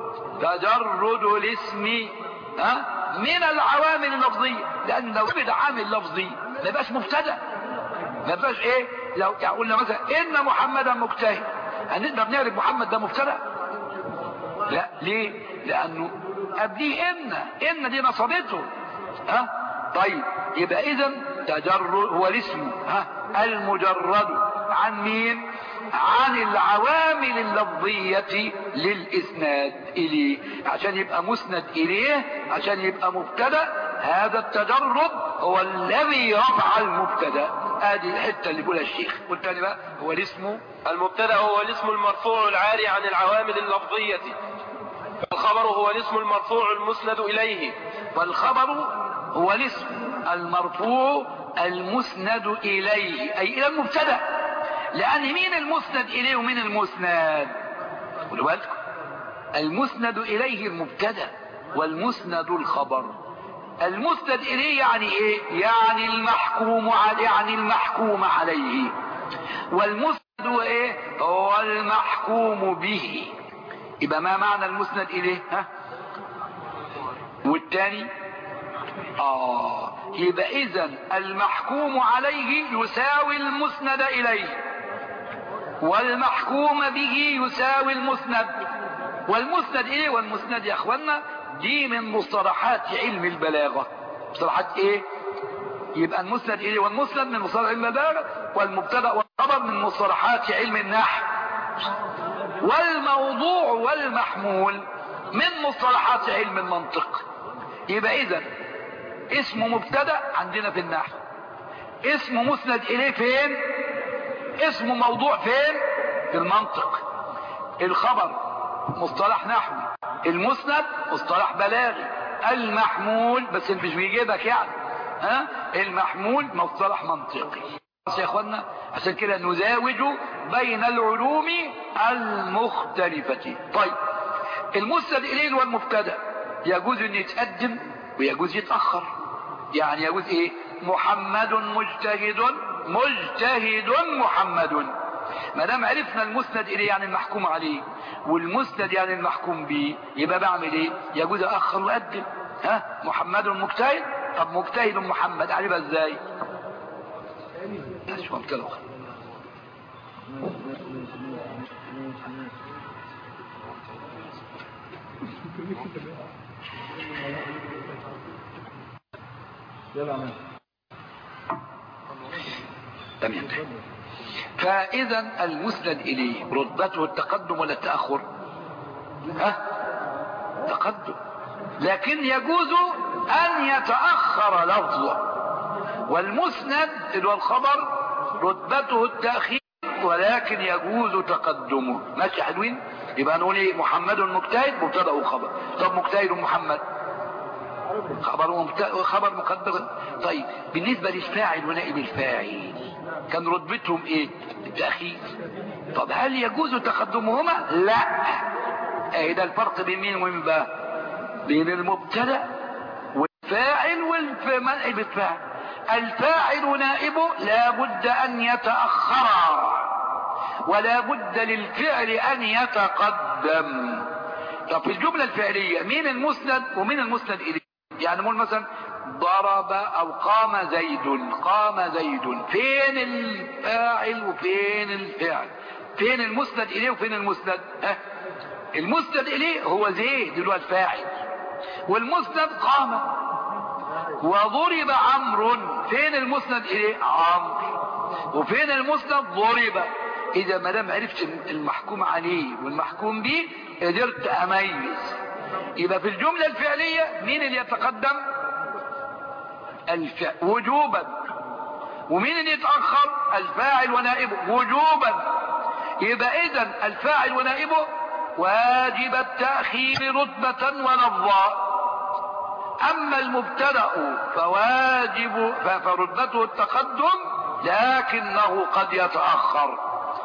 تجرد الاسم من العوامل اللفظيه. لان لو بدأ عامل لفظي ما يبقاش مبتدا، ما يبقاش ايه. لو قلنا مثلا ان محمدا مجتهد، هنقدر نعرف محمد ده مبتدا؟ لا. ليه؟ لانه قبليه ان دي نصبته. طيب يبقى اذا تجرد هو الاسم المجرد عن مين؟ عن العوامل اللفظية للإسناد إليه، عشان يبقى مسند إليه، عشان يبقى مبتدا. هذا التجرد هو الذي رفع المبتدا. ادي الحته اللي بيقولها الشيخ. والتاني بقى هو الاسم المبتدأ هو الاسم المرفوع العاري عن العوامل اللفظية. الخبر هو الاسم المرفوع المسند إليه. والخبر هو الاسم المرفوع المسند إليه، أي إلى المبتدأ. لأن مين المسند إليه ومين المسند؟ خدوا بالكم، المسند إليه المبتدأ والمسند الخبر. المسند إليه يعني إيه؟ يعني المحكوم عليه. والمسند هو إيه؟ هو المحكوم به. يبقى ما معنى المسند إليه؟ ها؟ والتاني يبقى إذن المحكوم عليه يساوي المسند إليه، والمحكوم به يساوي المسند. والمسند إيه والمسند يا أخوانا؟ دي من مصطلحات علم البلاغة. مصطلحات إيه؟ يبقى المسند إيه والمسند من مصطلحات علم البلاغة، والمبتدأ والخبر من مصطلحات علم النحو. والموضوع والمحمول من مصطلحات علم المنطق. يبقى إذن اسم مبتدأ عندنا في النحو، اسم مسند إليه فين؟ اسم موضوع فين؟ في المنطق. الخبر مصطلح نحوي، المسند مصطلح بلاغي، المحمول بس مش بيجيبك يعني المحمول مصطلح منطقي. يا اخوانا عشان كده نزاوج بين العلوم المختلفة. طيب المسند إليه والمبتدأ يجوز ان يتقدم ويجوز يتأخر. يعني يجوز ايه؟ محمد مجتهد محمد. ما دام عرفنا المسند اليه يعني المحكوم عليه والمسند يعني المحكوم به، يبقى بعمل ايه؟ يجوز اخر واقدم. محمد مجتهد، طب مجتهد محمد اعرفها ازاي؟ مش ممكن. تمام. فاذا المسند اليه رتبته التقدم ولا التاخر؟ تقدم، لكن يجوز ان يتاخر لفظه. والمسند اللي هو الخبر رتبته التاخير ولكن يجوز تقدمه. ماشي حلوين؟ يبقى نقول ايه؟ محمد مجتهد مبتدا وخبر. طب مجتهد محمد خبر مقدم. طيب بالنسبه للفاعل ونائب الفاعل كان رتبتهم ايه؟ التاخير. طب هل يجوز تقدمهما؟ لا. ده الفرق بين مين ومين بقى؟ بين المبتدا والفاعل والنائب الفاعل. الفاعل نائبه لا بد ان يتاخر ولا بد للفعل ان يتقدم. طب في الجمله الفعليه مين المسند ومين المسند اليه؟ يعني نقول مثلا ضرب او قام زيد، فين الفاعل وفين الفعل؟ فين المسند اليه وفين المسند؟ المسند اليه هو زيد اللي هو الفاعل، والمسند قام. وضرب عمرو، فين المسند اليه؟ عمرو. وفين المسند؟ ضرب. اذا ما دام عرفت المحكوم عليه والمحكوم به قدرت اميز. يبقى في الجمله الفعليه مين اللي يتقدم؟ الفعل وجوبا. ومين اللي يتاخر؟ الفاعل ونائبه وجوبا. يبقى اذا الفاعل ونائبه واجب التاخير رتبه ولفظا. اما المبتدا فرتبته التقدم لكنه قد يتاخر.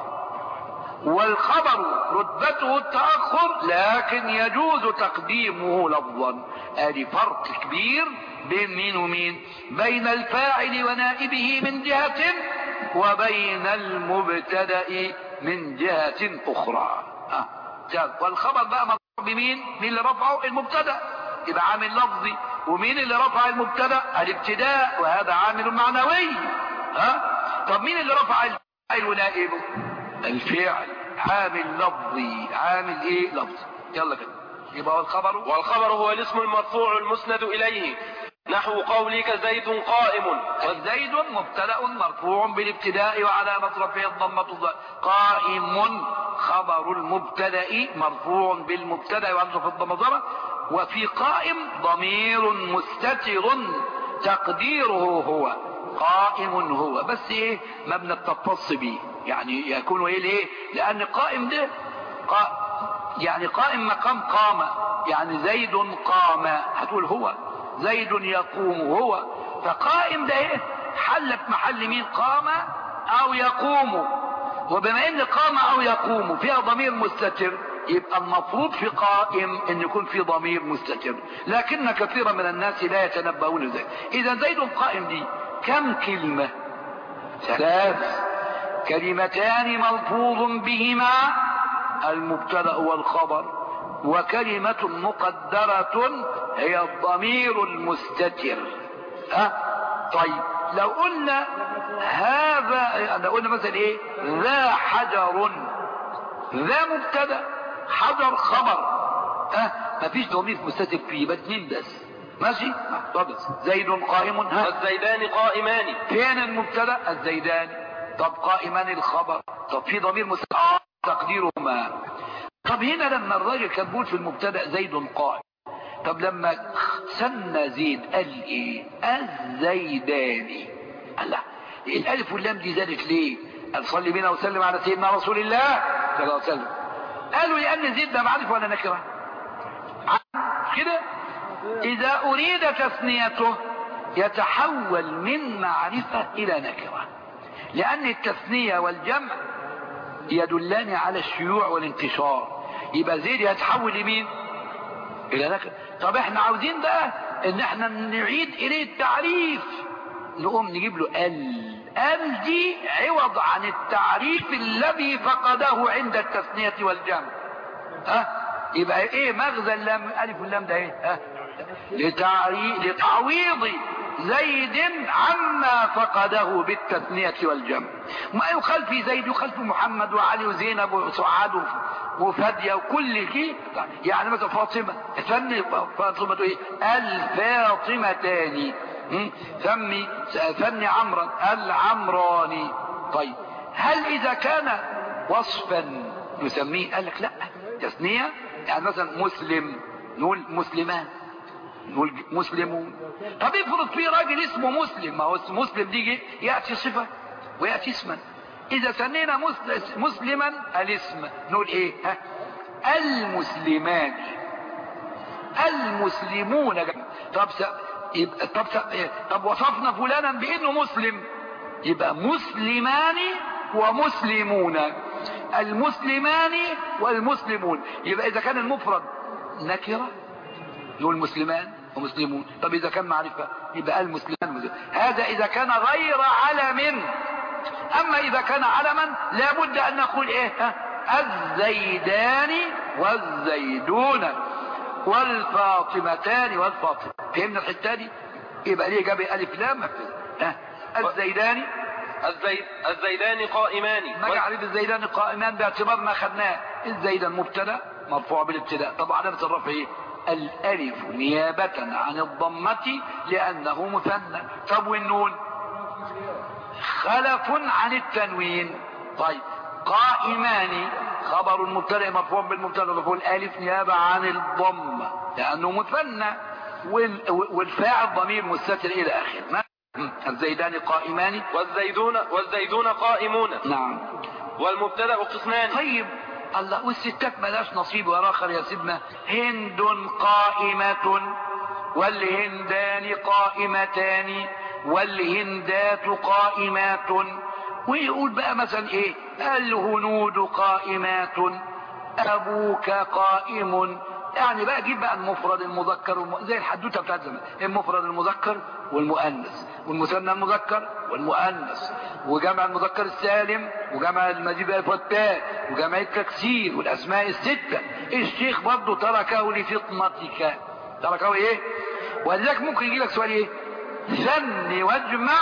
والخبر رتبته التاخر لكن يجوز تقديمه لفظا. ادي فرق كبير بين مين ومين؟ بين الفاعل ونائبه من جهه وبين المبتدا من جهه اخرى. والخبر بقى مرفوع بمين؟ مين اللي رفعه؟ المبتدا، يبقى عامل لفظي. ومين اللي رفع المبتدا؟ الابتداء، وهذا عامل معنوي. طب مين اللي رفع الفاعل ونائبه؟ الفعل، عامل لفظي. عامل ايه؟ لفظي. يلا كده. يبقى والخبر هو الاسم المرفوع المسند اليه، نحو قولك زيد قائم. والزيد مبتدا مرفوع بالابتداء وعلامة رفعه الضمة الظاهرة. قائم خبر المبتدا مرفوع بالمبتدا وعلامة رفعه الضمة الظاهرة. وفي قائم ضمير مستتر تقديره هو. قائم هو، بس ايه ما بنتص بيه، يعني يكون ايه ليه؟ لان قائم ده يعني قائم مقام قام، يعني زيد قام هتقول هو، زيد يقوم هو، فقائم ده ايه حل في محل مين؟ قام او يقوم. وبما ان قام او يقوم فيها ضمير مستتر، يبقى المفروض في قائم ان يكون في ضمير مستتر، لكن كثيرا من الناس لا يتنبهون ذلك. اذا زيد قائم دي كم كلمة؟ 3 كلمتان ملفوظ بهما المبتدأ والخبر، وكلمة مقدرة هي الضمير المستتر. طيب لو قلنا هذا، لو قلنا مثلا ايه ذا حجر، ذا مبتدأ حجر خبر، مفيش ضمير مستتر فيه، يبقى 2 بس. ماشي طب زيد قائم، والزيدان قائمان. فين المبتدأ؟ الزيدان. طب قائمان الخبر، طب في ضمير مستتر تقديره ما. طب هنا لما الراجل كان بيقول في المبتدأ زيد قائم، طب لما سمى زيد قال ايه؟ الزيداني. الله، الالف واللام دي زادت ليه؟ قال صلي بنا وسلم على سيدنا رسول الله صلى الله عليه وسلم. قالوا لان زيد ده معرفه ولا نكره كده؟ اذا اريد تثنيته يتحول من معرفه الى نكره، لان التثنيه والجمع يدلان على الشيوع والانتشار، يبقى زيد يتحول لمين؟ الى نكره. طب احنا عاوزين بقى ان احنا نعيد اليه التعريف، نقوم نجيب له ال دي عوض عن التعريف الذي فقده عند التثنية والجمع. يبقى ايه مغزى اللام الف واللام ده ايه؟ لتعويض زيد عما فقده بالتثنية والجمع. ما يقال في زيد يقال في محمد وعلي وزينب وسعاد وفادية وكل كي، يعني مثلا فاطمة فاطمة ايه؟ الفاطمتان. ثني عمرا العمراني. طيب هل اذا كان وصفا نسميه؟ قال لك لا، تثنية يعني مثلا مسلم نقول مسلمان، نقول مسلمون. طب افرض في راجل اسمه مسلم، ما هو مسلم دي يأتي صفة ويأتي اسما. اذا سمينا مسلما الاسم نقول ايه؟ المسلمان، المسلمون. طب وصفنا فلانا بانه مسلم، يبقى مسلمان ومسلمون، المسلمان والمسلمون. يبقى اذا كان المفرد نكره يقول مسلمان ومسلمون، طب اذا كان معرفه يبقى المسلمان. هذا اذا كان غير علم. اما اذا كان علما لابد ان نقول ايه؟ الزيدان والزيدون والفاطمتان والفاطمة. فهمنا الحته دي؟ يبقى ليه جاب الف لام؟ الزيدان الزيدان قائمان. ما عرف الزيدان قائمان باعتبار ما خدناه. الزيدان مبتدا مرفوع بالابتداء، طبعا علامه الرفع ايه؟ الالف نيابه عن الضمه لانه مثنى. طب والنون خلف عن التنوين. طيب قائمان خبر المبتدا مرفوع بالمبتدا مرفوع الالف نيابه عن الضمه لانه مثنى، والفاعل ضمير مستتر الى اخره. الزيدان قائمان والزيدون قائمون. نعم. والمبتدا قسمان. طيب الله، والستات ملاش نصيب واخر يا سيدنا. هند قائمة والهندان قائمتان والهندات قائمات. ويقول بقى مثلا ايه؟ الهنود قائمات، ابوك قائم. يعني بقى جيب بقى المفرد المذكر زي الحدوته بتاعت زمان، المفرد المذكر والمؤنث والمثنى المذكر والمؤنث وجمع المذكر السالم وجمع المزيد والتاء وجمع التكسير والاسماء السته. الشيخ برضه تركه لفطنتك، تركه ايه؟ ولذلك ممكن يجي لك سؤال ايه؟ ثني واجمع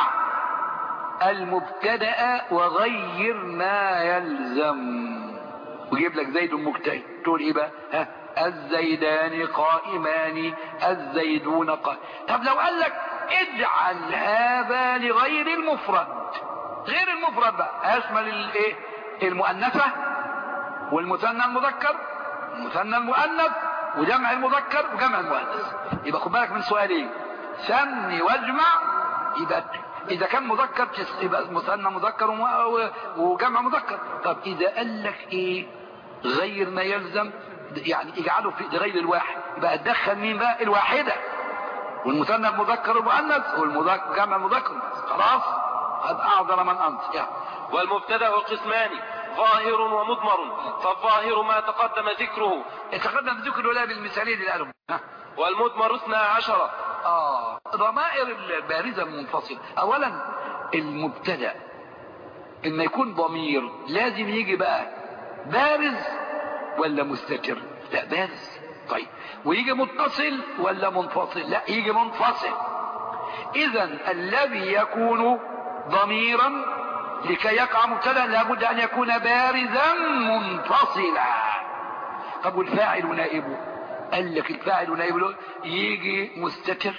المبتدا وغير ما يلزم، ويجيب لك زيد مجتهد، تقول ايه بقى؟ الزيدان قائمان الزيدون قائم. طب لو قال لك اجعل هذا لغير المفرد، غير المفرد بقى اشمل الايه؟ المؤنثه والمثنى المذكر والمثنى المؤنث وجمع المذكر وجمع المؤنث. يبقى خد بالك من سؤالين، ثني واجمع، يبقى اذا كان مذكر يبقى مثنى مذكر وجمع مذكر. طب اذا قال لك ايه غير ما يلزم يعني اجعله في غير الواحد، يبقى تدخل مين بقى؟ الواحده والمثنى المذكر المؤنث والجمع المذكر. خلاص قد اعذر من انت يعني. والمبتدا قسمان ظاهر ومضمر، فالظاهر ما تقدم ذكره لا بالمثالين اللي قالهم. والمضمر 12. ضمائر البارزة المنفصلة. اولا المبتدا ان يكون ضمير لازم يجي بقى بارز ولا مستتر؟ لا بارز. طيب ويجي متصل ولا منفصل؟ لا يجي منفصل. اذا الذي يكون ضميرا لكي يقع مبتدا لابد ان يكون بارزا منفصلا. طب والفاعل ونائبه؟ قال لك الفاعل ونائبه يجي مستتر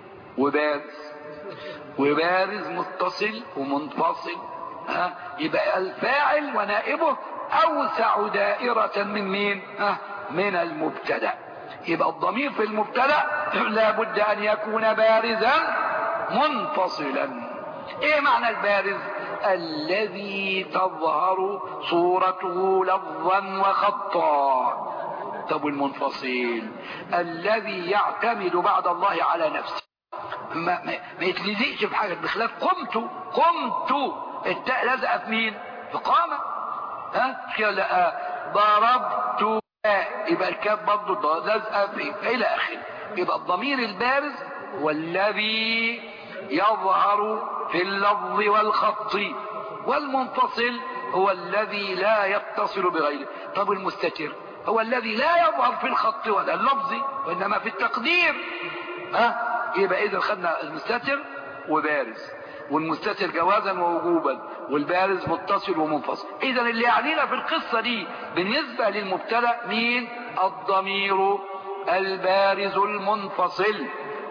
وبارز متصل ومنفصل. يبقى الفاعل ونائبه اوسع دائرة من مين؟ من المبتدا. يبقى الضمير في المبتدا لابد ان يكون بارزا منفصلا. ايه معنى البارز؟ الذي تظهر صورته لفظا وخطا. طب المنفصل الذي يعتمد بعد الله على نفسه، ما يتلزقش في حاجه، بخلاف قمت التاء لازقه في مين؟ في قامه. كده ضربت يبقى الكاف برضه لازقه في الى اخره. يبقى الضمير البارز والذي يظهر في اللفظ والخط، والمنفصل هو الذي لا يتصل بغيره. طب المستتر هو الذي لا يظهر في الخط ولا اللفظ وانما في التقدير. يبقى اذا خدنا المستتر وبارز، والمستتر جوازا ووجوبا، والبارز متصل ومنفصل. اذا اللي يعنينا في القصه دي بالنسبه للمبتدا مين؟ الضمير البارز المنفصل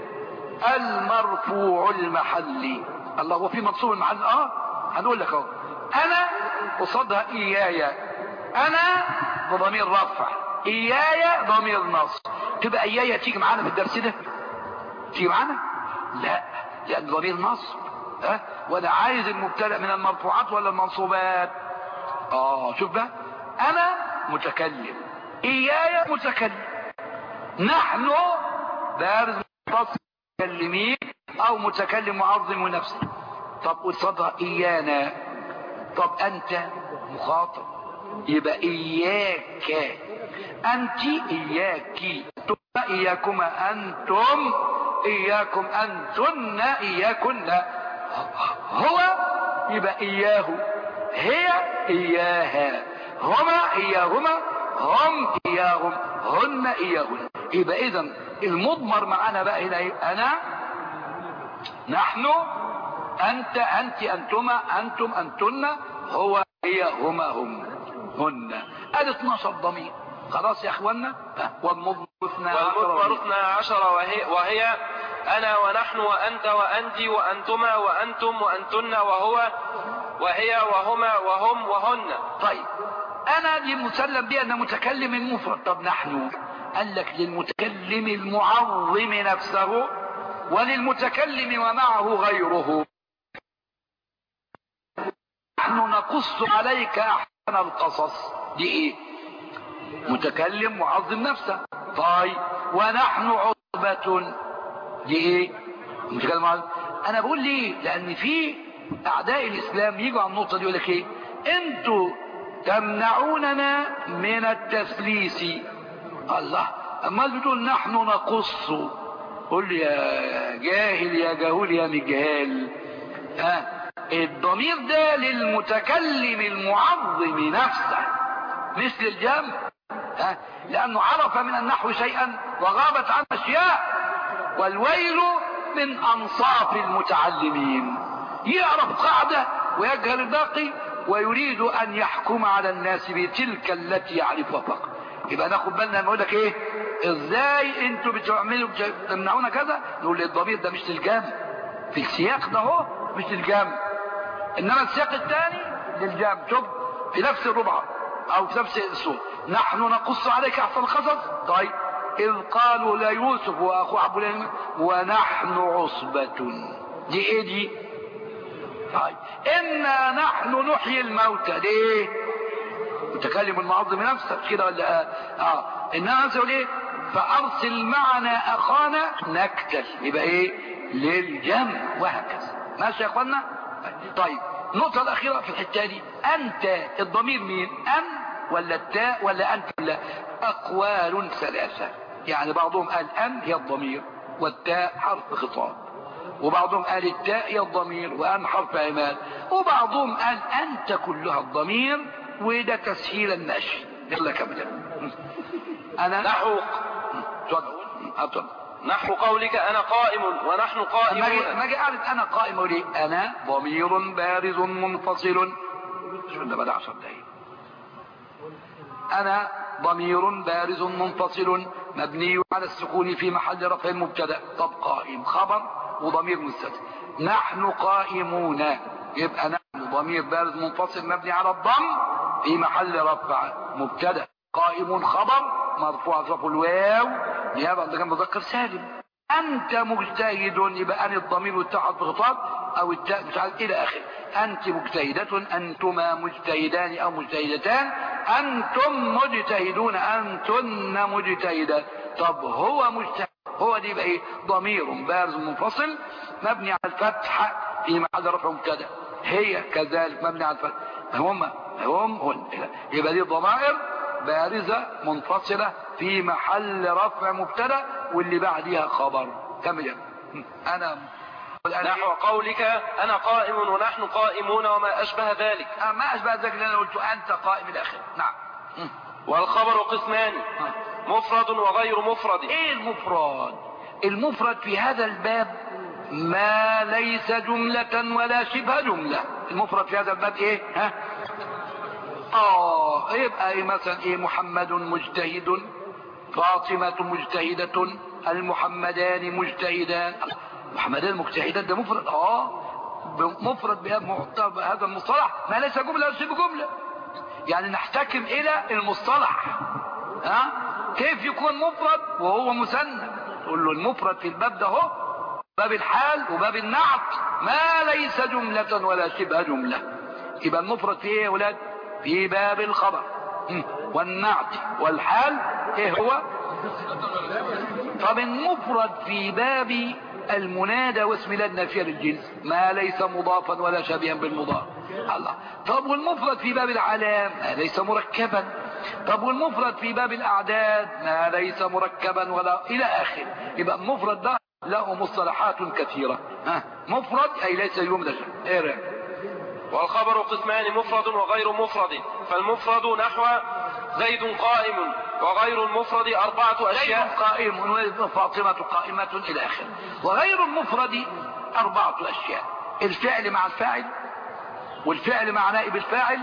المرفوع المحلي. الله هو في منصوب المحل؟ هنقول لك اهو. انا قصادها اياي، انا بضمير رفع، اياي ضمير نصب. تبقى اياي تيجي معانا في الدرس ده؟ تيجي معانا؟ لا، لان ضمير نصب. وانا عايز المبتدا من المرفوعات ولا المنصوبات؟ شوف بقى، انا متكلم، اياي متكلم، نحن بارز متصل متكلمين او متكلم معظم نفسه. طب قصادها ايانا، طب انت مخاطب، يبقى اياك انت، اياك اياكما انتم، اياكم انتن، اياكن. هو يبقى اياه، هي اياها، هما اياهما، هم اياهم، هن اياهن. يبقى اذا المضمر معانا بقى هنا انا، نحن، انت، انت، انتما، انتم، انتن، هو، هي، هما، هم، هن. ادي 12 ضمير. خلاص يا اخوانا. والمضمر 12 وهي انا ونحن وانت وانت وانتما وانتم وانتن وهو وهي وهما وهم وهن. طيب انا دي مسلم بها ان متكلم المفرد. طب نحن قال لك للمتكلم المعظم نفسه وللمتكلم ومعه غيره. نحن نقص عليك احسن القصص. دي ايه؟ متكلم معظم نفسه. طيب ونحن عصبة. دي ايه؟ متكلم معظم. انا بقول ليه؟ لان في اعداء الاسلام يجوا على النقطة دي يقول لك ايه؟ انتوا تمنعوننا من التثليث. الله، امال بتقول نحن نقص؟ قل لي يا جاهل يا جهول يا مجهال. الضمير ده للمتكلم المعظم نفسه مثل الجمع. لانه عرف من النحو شيئا وغابت عنه اشياء. والويل من انصاف المتعلمين، يعرف قاعدة ويجهل الباقي ويريد ان يحكم على الناس بتلك التي يعرفها فقط. يبقى ناخد بالنا لما اقول لك ايه؟ ازاي انتوا بتعملوا تمنعونا كذا؟ نقول الضمير ده مش للجمع، في السياق ده هو مش للجمع، انما السياق الثاني للجمع. شوف في نفس الربع او في نفس السورة، نحن نقص عليك احسن القصص. طيب اذ قالوا ليوسف واخوه عبد الله ونحن عصبة. دي ايه دي؟ طيب إنا نحن نحيي الموتى، ليه؟ متكلم المعظم نفسه كده ولا إنها نفسه ليه؟ فأرسل معنا أخانا نكتل، يبقى إيه؟ للجمع وهكذا. ماشي يا أخوانا؟ طيب النقطة الأخيرة في الحتة دي، أنت الضمير مين؟ أن ولا التاء ولا أنت ولا؟ أقوال ثلاثة، يعني بعضهم قال أن هي الضمير والتاء حرف خطاب، وبعضهم قال التاء هي الضمير وأن حرف عماد، وبعضهم قال أنت كلها الضمير وده تسهيل المشي. يلا كمل. أنا نحو قولك أنا قائم ونحن قائمون. ما قالت أنا قائم ليه؟ أنا ضمير بارز منفصل. شو ده بدأ 10 دقايق. أنا ضمير بارز منفصل مبني على السكون في محل رفع مبتدأ. طب قائم خبر وضمير مستتر. نحن قائمون، يبقى نحن ضمير بارز منفصل مبني على الضم في محل رفع مبتدأ. قائم خبر مرفوع صف الواو نيابة عن جنب مذكر سالم. أنت مجتهد، يبقى أن الضمير والتاء بخطاب أو التاء مش عارف إلى آخره. أنت مجتهدة، أنتما مجتهدان أو مجتهدتان، أنتم مجتهدون، أنتن مجتهدات. طب هو مجتهد، هو دي يبقى إيه؟ ضمير بارز منفصل مبني على الفتح في محل رفع مبتدأ. هي كذلك مبني على الفتح. هم يبقى دي ضمائر بارزة منفصلة في محل رفع مبتدأ واللي بعديها خبر. كمل. أنا نحو قولك أنا قائم ونحن قائمون وما أشبه ذلك. ما أشبه ذلك اللي أنا قلت أنت قائم الآخر. نعم. والخبر قسمان، مفرد وغير مفرد. إيه المفرد؟ المفرد في هذا الباب ما ليس جملة ولا شبه جملة. المفرد في هذا الباب إيه؟ يبقى إيه مثلا؟ إيه؟ محمد مجتهد، فاطمة مجتهدة، المحمدان مجتهدان. محمدان مجتهدان ده مفرد. مفرد بهذا المصطلح ما ليس جملة ولا شبه جملة، يعني نحتكم إلى المصطلح. كيف يكون مفرد وهو مثنى؟ تقول له المفرد في الباب ده هو باب الحال وباب النعت ما ليس جملة ولا شبه جملة. يبقى المفرد في ايه يا ولاد؟ في باب الخبر والنعت والحال. ايه هو؟ طب المفرد في باب المنادى واسم لا النافية للجنس ما ليس مضافا ولا شبيها بالمضاف. الله. طب والمفرد في باب العلام ما ليس مركبا. طب والمفرد في باب الاعداد ما ليس مركبا ولا الى اخره. يبقى المفرد ده له مصطلحات كثيرة. مفرد اي ليس جملة. ايه؟ والخبر قسمان، مفرد وغير مفرد. فالمفرد نحو زيد قائم، وغير المفرد 4 أشياء. زيد قائم وفاطمة قائمة إلى آخره. وغير المفرد 4 أشياء: الفعل مع الفاعل، والفعل مع نائب الفاعل،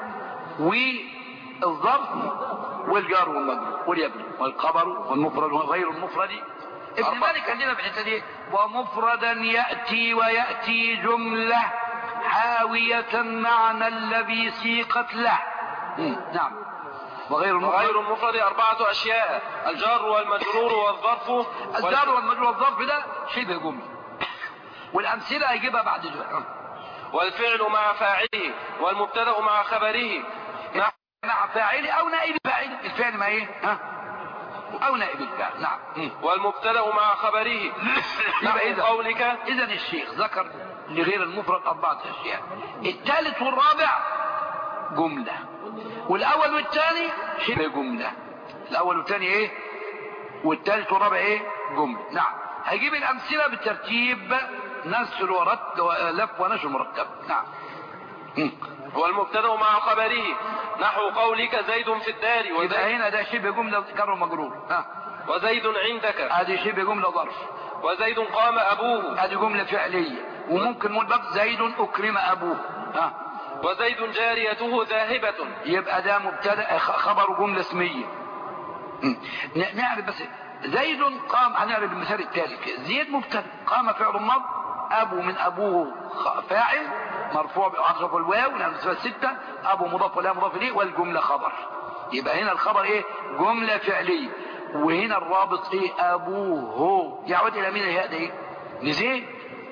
والظرف، والجار والمجرور واليبني والخبر والمفرد وغير المفرد. ابن مالك عندنا في الحته دي: ومفردا يأتي ويأتي جملة حاوية معنى الذي سيقت له. نعم. وغير المفرد 4 أشياء: الجار والمجرور والظرف. الجار والمجرور والظرف ده شبه جملة، والأمثلة هيجيبها بعد شوية. والفعل مع فاعله، والمبتدأ مع خبره. مع فاعله أو نائب فاعله. الفعل مع إيه؟ أو نائب الفاعل. نعم. والمبتدأ مع خبره. إذا قولك إذا الشيخ ذكر لغير المفرد 4 أشياء: الثالث والرابع جملة، والأول والثاني شبه جملة. الأول والثاني إيه؟ والثالث والرابع إيه؟ جملة. نعم. هيجيب الأمثلة بالترتيب: نسل ورد ولف ونشر مرتب. نعم. والمبتدأ مع خبره. نحو قولك زيد في الدار. يبقى هنا ده شبه جملة جر ومجرور. وزيد عندك. هذه شبه جملة ظرف. وزيد قام أبوه. هذه جملة فعلية. وممكن نقول بقى زيد أكرم أبوه. وزيد جاريته ذاهبة. يبقى ده مبتدأ خبر جملة اسمية. نعرف بس زيد قام. هنعرف المثال التالي: زيد مبتدأ، قام فعل ماض، أبو من أبوه فاعل مرفوع بعطف الواو والأمثلة 6، أبو مضاف ولا مضاف إليه، والجملة خبر. يبقى هنا الخبر إيه؟ جملة فعلية. وهنا الرابط إيه؟ أبوه. يعود إلى مين الهاء ده؟ إيه؟ لزيد.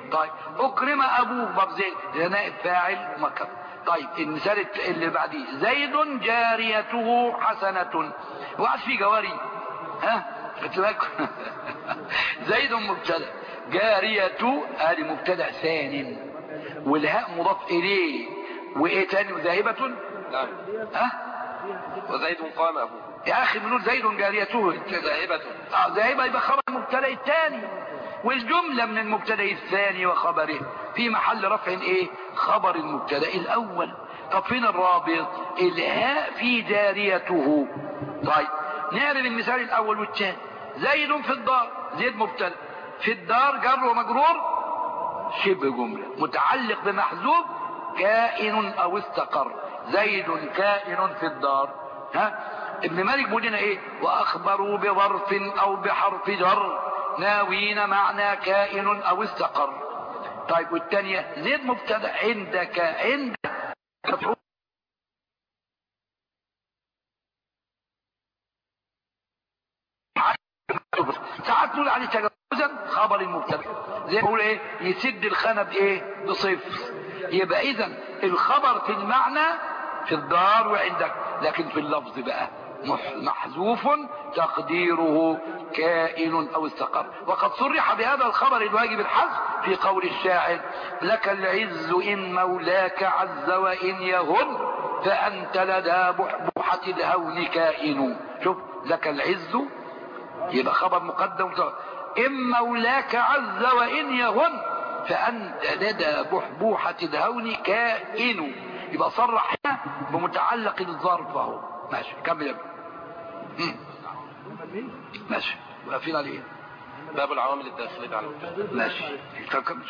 طيب اكرم ابوه باب زيد نائب فاعل مكر. طيب المثال اللي بعديه زيد جاريته حسنة. وقعد في جواري ها خدت بالك زيد مبتدا جاريته ادي مبتدا ثاني والهاء مضاف اليه وايه تاني وذاهبة. نعم. ها وزيد قام ابوه يا اخي بنقول زيد جاريته ذاهبة. ذاهبة يبقى خبر المبتدا الثاني والجملة من المبتدا الثاني وخبره في محل رفع ايه خبر المبتدا الاول. طب فين الرابط الهاء في جاريته. طيب نعرف المثال الاول والثاني. زيد في الدار زيد مبتدا في الدار جر ومجرور شبه جملة متعلق بمحذوف كائن او استقر. زيد كائن في الدار. ها ابن مالك بيقول لنا ايه واخبروا بظرف او بحرف جر ناوين معنى كائن او استقر. طيب والثانيه زيد مبتدا عندك ساعات نقول عليه تجاوزا خبر المبتدا زي ما بقول ايه يسد الخانه بايه بصفر. يبقى اذا الخبر في المعنى في الدار وعندك لكن في اللفظ بقى محذوف تقديره كائن او استقر. وقد صرح بهذا الخبر الواجب الحذف في قول الشاعر لك العز ان مولاك عز وان يهن فانت لدى بحبوحة الهون كائن. شوف لك العز يبقى خبر مقدم ان مولاك عز وان يهن فانت لدى بحبوحة الهون كائن. يبقى صرح هنا بمتعلق الظرف اهو. ماشي كمل يا ابني. ماشي واقفين على ايه باب العوامل الداخلية على المبتدا. ماشي كمل.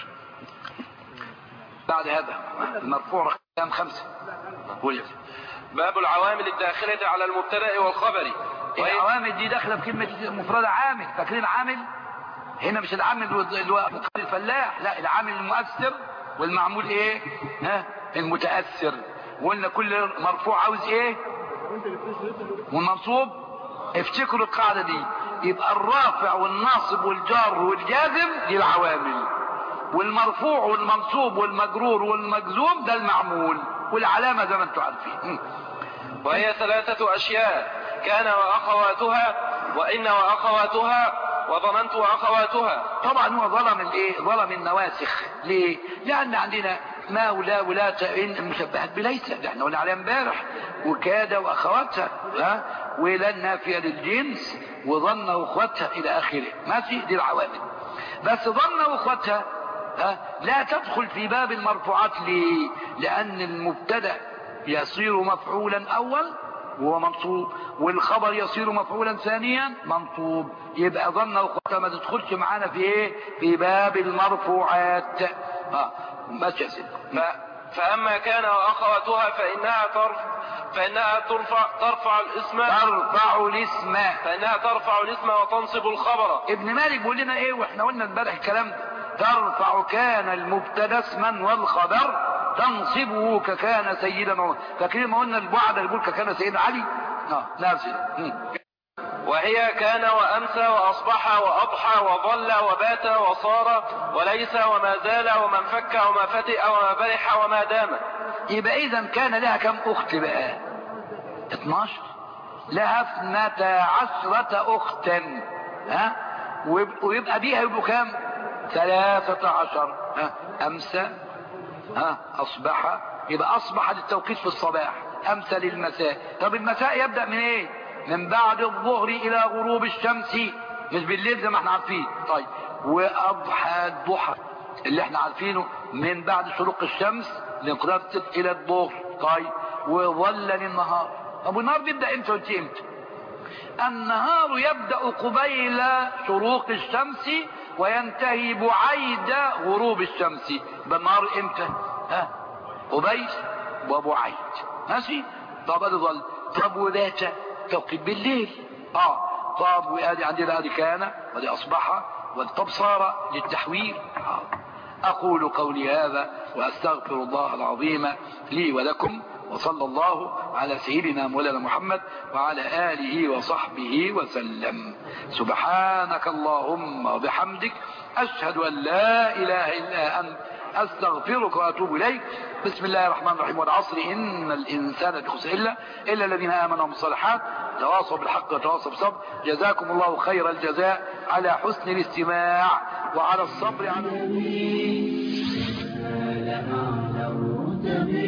بعد هذا المرفوع رقم 5 قول يا باب العوامل الداخلة على المبتدا والخبر. العوامل دي داخله في كلمه مفردة عامل. فاكرين عامل هنا مش العامل اللي هو الفلاح لا العامل المؤثر والمعمول ايه ها المتأثر. وقلنا كل مرفوع عاوز ايه والمنصوب. افتكروا القاعدة دي. يبقى الرافع والناصب والجار والجازم دي العوامل والمرفوع والمنصوب والمجرور والمجزوم ده المعمول والعلامة زي ما انتم عارفين. وهي 3 أشياء كان وأخواتها وإن وأخواتها وظننت وأخواتها. طبعا هو ظلم الايه ظلم النواسخ. ليه لان عندنا ما ولا إن مشبهات بليس ده احنا قلنا عليها امبارح وكاد واخواتها ها ولا النافيه للجنس وظن واخواتها الى اخره. ماشي دي العوامل. بس ظن واخواتها ها لا تدخل في باب المرفوعات. ليه لان المبتدا يصير مفعولا اول وهو منصوب والخبر يصير مفعولا ثانيا منصوب. يبقى ظن واخواتها ما تدخلش معانا في ايه في باب المرفوعات. بس يا سيدي. فأما كان وأخواتها فإنها ترفع الاسم وتنصب الخبر. ابن مالك بيقول لنا ايه واحنا قلنا امبارح الكلام ده ترفع كان المبتدا اسما والخبر تنصبه ككان سيدنا. فاكرين ما قلنا البعد اللي بيقول ككان سيدنا علي نازل. وهي كان وأمسى وأصبح وأضحى وظل وبات وصار وليس وما زال وما انفك وما فتئ وما برح وما دام. يبقى إذا كان لها كم أخت بقى 12 لها 12 أختا ها ويبقى بيها يبقوا كام 13 أمسى أصبح يبقى أصبح للتوقيت في الصباح أمسى للمساء. طب المساء يبدأ من ايه من بعد الظهر الى غروب الشمس مش بالليل زي ما احنا عارفين. طيب واضحى الضحى اللي احنا عارفينه من بعد شروق الشمس لانقضاء الى الظهر. طيب وظل للنهار. طب والنهار بيبدا امتى وانت امتى؟ النهار يبدا قبيل شروق الشمس وينتهي بعيد غروب الشمس. بالنهار امتى قبيل وبعيد. ماشي. طب ادي ظل. طب وبات توقيت بالليل. طب وادي عندنا ادي كان ودي اصبح طب صار للتحويل. اقول قولي هذا واستغفر الله العظيم لي ولكم وصلى الله على سيدنا مولانا محمد وعلى آله وصحبه وسلم. سبحانك اللهم وبحمدك أشهد أن لا إله إلا أنت أستغفرك وأتوب إليك. بسم الله الرحمن الرحيم. والعصر إن الإنسان لفي خسر إلا الذين آمنوا بالصالحات تواصوا بالحق وتواصوا بالصبر. جزاكم الله خير الجزاء على حسن الاستماع وعلى الصبر على